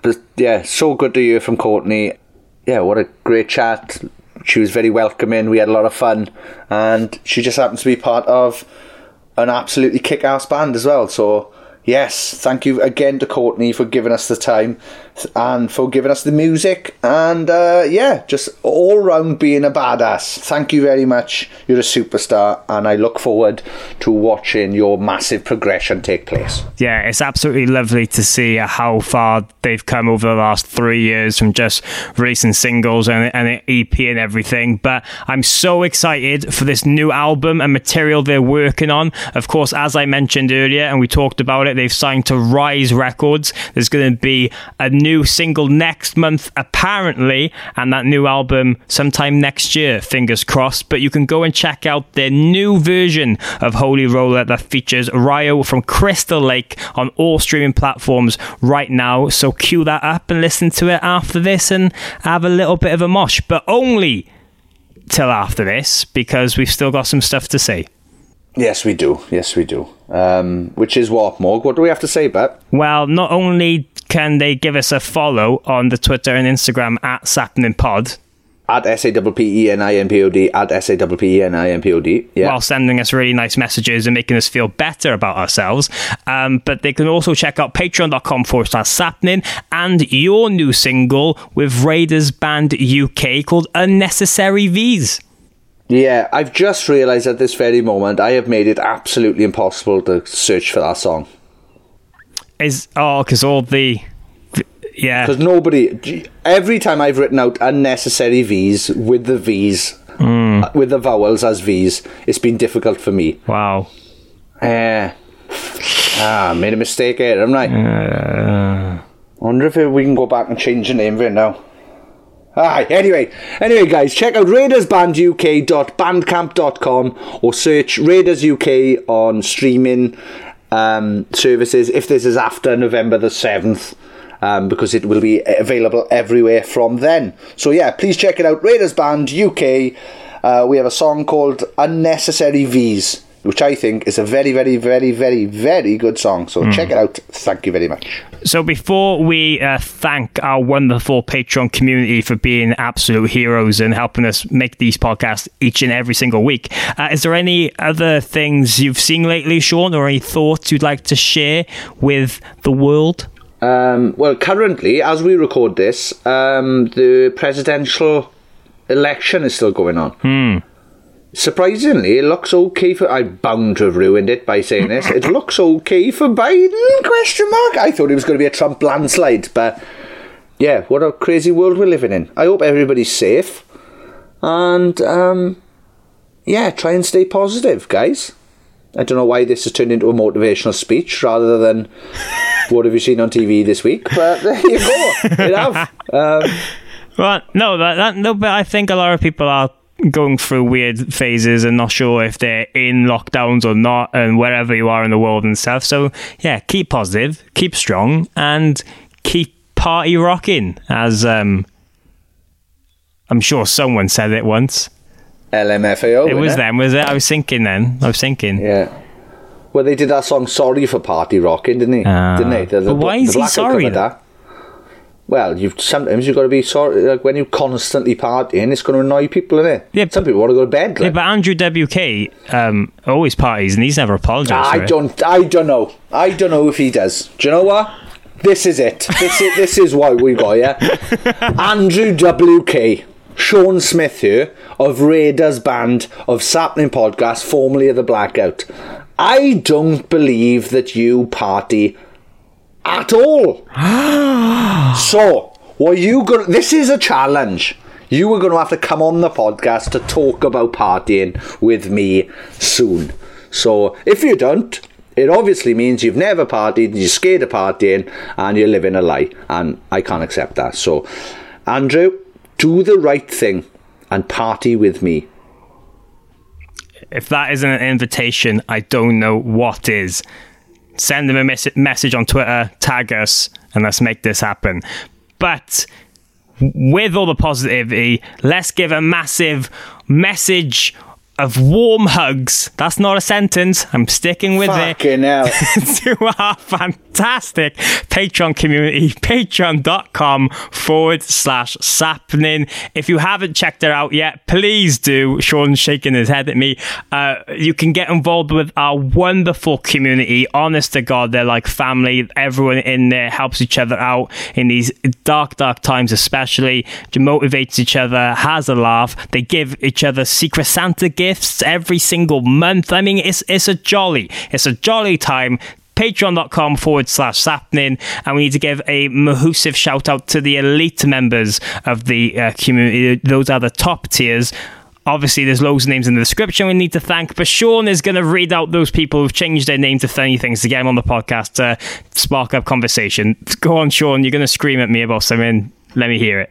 But yeah, so good to hear from Courtney. Yeah, what a great chat. She was very welcoming. We had a lot of fun. And she just happens to be part of an absolutely kick-ass band as well. So, yes, thank you again to Courtney for giving us the time and for giving us the music. And, just all round being a badass. Thank you very much. You're a superstar. And I look forward to watching your massive progression take place. Yeah, it's absolutely lovely to see how far they've come over the last 3 years from just releasing singles and an EP and everything. But I'm so excited for this new album and material they're working on. Of course, as I mentioned earlier, and we talked about it, they've signed to Rise Records. There's going to be a new single next month, apparently, and that new album sometime next year, fingers crossed. But you can go and check out their new version of Holy Roller that features Ryo from Crystal Lake on all streaming platforms right now. So cue that up and listen to it after this and have a little bit of a mosh, but only till after this, because we've still got some stuff to say. Yes, we do. Which is what, Morg? What do we have to say, Bet? Well, not only can they give us a follow on the Twitter and Instagram at SappeningPod, at SAPPENIMPOD, at SAPPENIMPOD, yeah. While sending us really nice messages and making us feel better about ourselves. But they can also check out patreon.com/Sappening and your new single with Raiders Band UK called Unnecessary V's. Yeah, I've just realised at this very moment I have made it absolutely impossible to search for that song. Because all the... Yeah. Because nobody... Every time I've written out unnecessary V's with the V's, with the vowels as V's, it's been difficult for me. Wow. Made a mistake here, haven't I? Wonder if we can go back and change the name of it now. Anyway, guys, check out raidersbanduk.bandcamp.com or search Raiders UK on streaming services if this is after November the 7th, because it will be available everywhere from then. So yeah, please check it out, Raiders Band UK. We have a song called Unnecessary V's, which I think is a very, very, very, very, very good song. So check it out. Thank you very much. So before we thank our wonderful Patreon community for being absolute heroes and helping us make these podcasts each and every single week, is there any other things you've seen lately, Sean, or any thoughts you'd like to share with the world? Well, currently, as we record this, the presidential election is still going on. Surprisingly, it looks okay for... I'm bound to have ruined it by saying this. It looks okay for Biden, ? I thought it was going to be a Trump landslide, but yeah, what a crazy world we're living in. I hope everybody's safe. And, try and stay positive, guys. I don't know why this has turned into a motivational speech rather than what have you seen on TV this week, but there you go. It have. Well, no, but I think a lot of people are going through weird phases and not sure if they're in lockdowns or not, and wherever you are in the world and stuff. So yeah, keep positive, keep strong, and keep party rocking, as I'm sure someone said it once. LMFAO. It was them, was it? I was thinking. Yeah. Well, they did that song "Sorry for Party Rocking," didn't they? But why is he sorry? Well, sometimes you've got to be sorry. Like when you constantly partying, it's going to annoy people, innit? Yeah, some people want to go to bed. Yeah, but Andrew WK always parties, and he's never apologised. I don't know. I don't know if he does. Do you know what? This is it. This is what we got. Yeah, Andrew WK, Sean Smith here of Raiders Band of Sappening Podcast, formerly of the Blackout. I don't believe that you party at all. So, what you going? This is a challenge. You are going to have to come on the podcast to talk about partying with me soon. So, if you don't, it obviously means you've never partied, you're scared of partying, and you're living a lie. And I can't accept that. So, Andrew, do the right thing and party with me. If that isn't an invitation, I don't know what is. Send them a message on Twitter, tag us, and let's make this happen. But with all the positivity, let's give a massive message of warm hugs. That's not a sentence. I'm sticking with Fucking hell. to our fantastic Patreon community, patreon.com/sappening. If you haven't checked it out yet, please do. Sean's shaking his head at me. You can get involved with our wonderful community. Honest to God, they're like family. Everyone in there helps each other out in these dark times, especially. Motivates each other, has a laugh. They give each other Secret Santa gifts every single month. I mean, it's a jolly time. Patreon.com/sappening, and we need to give a massive shout out to the elite members of the community. Those are the top tiers. Obviously, there's loads of names in the description we need to thank, but Sean is going to read out those people who've changed their name to funny things to get them on the podcast to spark up conversation. Go on, Sean, you're going to scream at me about something. Let me hear it.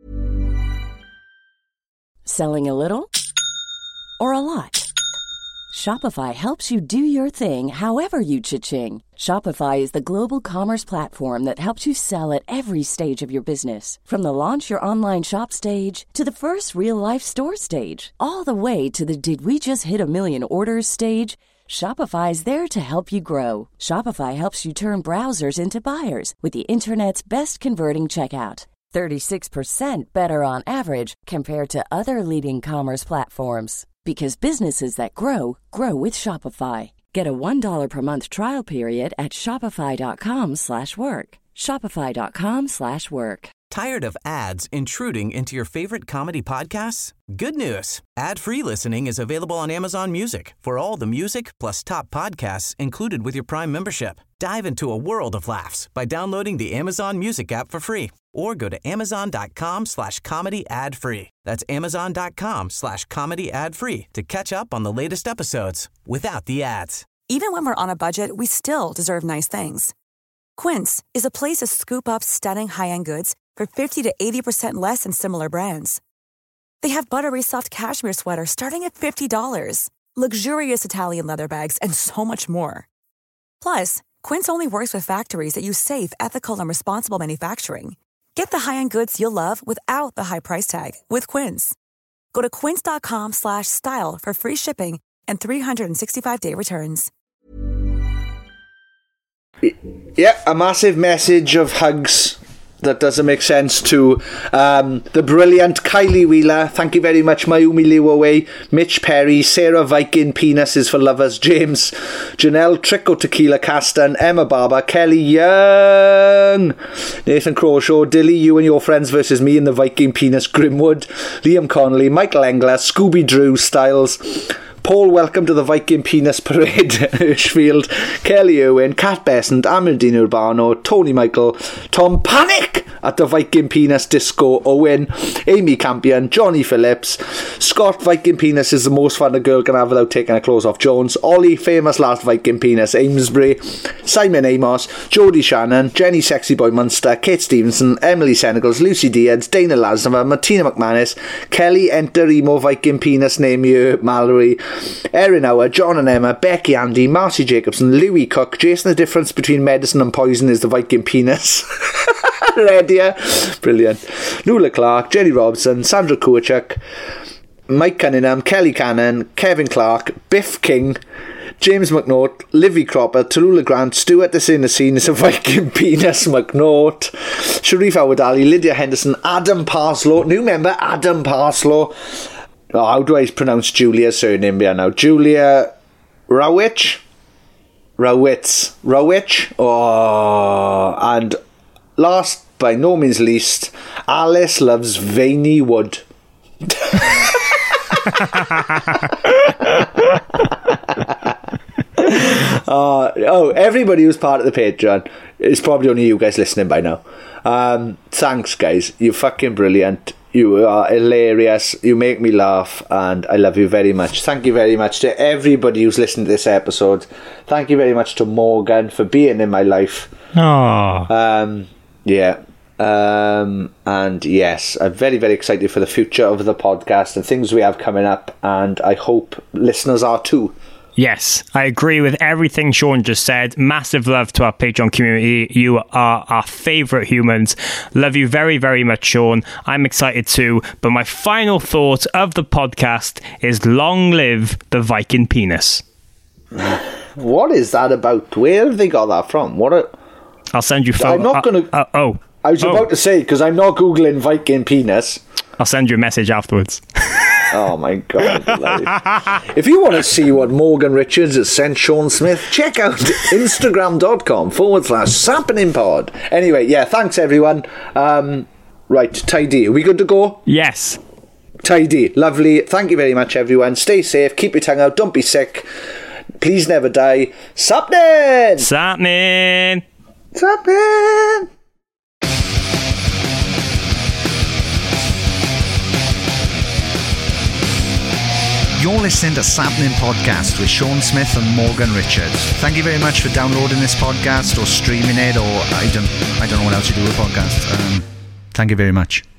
Selling a little or a lot? Shopify helps you do your thing however you cha-ching. Shopify is the global commerce platform that helps you sell at every stage of your business. From the launch your online shop stage to the first real-life store stage, all the way to the did we just hit a million orders stage. Shopify is there to help you grow. Shopify helps you turn browsers into buyers with the internet's best converting checkout. 36% better on average compared to other leading commerce platforms. Because businesses that grow with Shopify. Get a $1 per month trial period at shopify.com/work. Shopify.com/work. Tired of ads intruding into your favorite comedy podcasts? Good news. Ad-free listening is available on Amazon Music for all the music plus top podcasts included with your Prime membership. Dive into a world of laughs by downloading the Amazon Music app for free or go to amazon.com/comedy ad-free. That's amazon.com/comedy ad-free to catch up on the latest episodes without the ads. Even when we're on a budget, we still deserve nice things. Quince is a place to scoop up stunning high-end goods for 50 to 80% less than similar brands. They have buttery soft cashmere sweaters starting at $50, luxurious Italian leather bags, and so much more. Plus, Quince only works with factories that use safe, ethical, and responsible manufacturing. Get the high-end goods you'll love without the high price tag with Quince. Go to quince.com/style for free shipping and 365-day returns. Yeah, a massive message of hugs that doesn't make sense to the brilliant Kylie Wheeler. Thank you very much, Mayumi Liwawe, Mitch Perry, Sarah Viking, Penises for Lovers, James, Janelle Trico, Tequila Caston, Emma Barber, Kelly Young, Nathan Crawshaw, Dilly, you and your friends versus me in the Viking Penis, Grimwood, Liam Connolly, Michael Engler, Scooby Drew Styles, Paul, welcome to the Viking Penis Parade, Hirschfield, Kelly Owen, Kat Besant, Amandine Urbano, Tony Michael, Tom Panic at the Viking Penis Disco, Owen, Amy Campion, Johnny Phillips, Scott, Viking Penis is the most fun a girl can have without taking her clothes off, Jones, Ollie, famous last Viking Penis, Amesbury, Simon Amos, Jodie Shannon, Jenny Sexy Boy Munster, Kate Stevenson, Emily Senegals, Lucy Diaz, Dana Lasnova, Martina McManus, Kelly Enter Emo Viking Penis, name you, Mallory, Erin Howard, John and Emma, Becky Andy, Marcy Jacobson, Louis Cook, Jason. The difference between medicine and poison is the Viking Penis. Redia, brilliant. Nuala Clark, Jenny Robson, Sandra Kuachuk, Mike Cunningham, Kelly Cannon, Kevin Clark, Biff King, James McNaught, Livy Cropper, Tallulah Grant, Stuart the Scene is a Viking Penis, McNaught, Sharif Howard Ali, Lydia Henderson, Adam Parslow, new member Adam Parslow. Oh, how do I pronounce Julia's surname here now? Julia Rawitz. Oh, and last by no means least, Alice loves veiny wood. Everybody who's part of the Patreon, it's probably only you guys listening by now. Thanks, guys. You're fucking brilliant. You are hilarious. You make me laugh, and I love you very much. Thank you very much to everybody who's listened to this episode. Thank you very much to Morgan for being in my life. Aww. And yes, I'm very, very excited for the future of the podcast and things we have coming up, and I hope listeners are too. Yes, I agree with everything Sean just said. Massive love to our Patreon community. You are our favourite humans. Love you very, very much, Sean. I'm excited too. But my final thought of the podcast is long live the Viking penis. What is that about? Where have they got that from? I'll send you photos. I'm not going to... I was about to say, because I'm not Googling Viking penis. I'll send you a message afterwards. Oh my God. If you want to see what Morgan Richards has sent Sean Smith, check out instagram.com/sappeningpod. Anyway, yeah, thanks everyone. Right, Tidy, are we good to go? Yes. Tidy, lovely. Thank you very much everyone. Stay safe, keep your tongue out, don't be sick. Please never die. Sappening! Sappening! Sappening! You're listening to Sappening Podcast with Sean Smith and Morgan Richards. Thank you very much for downloading this podcast or streaming it, or I don't know what else you do with podcasts. Thank you very much.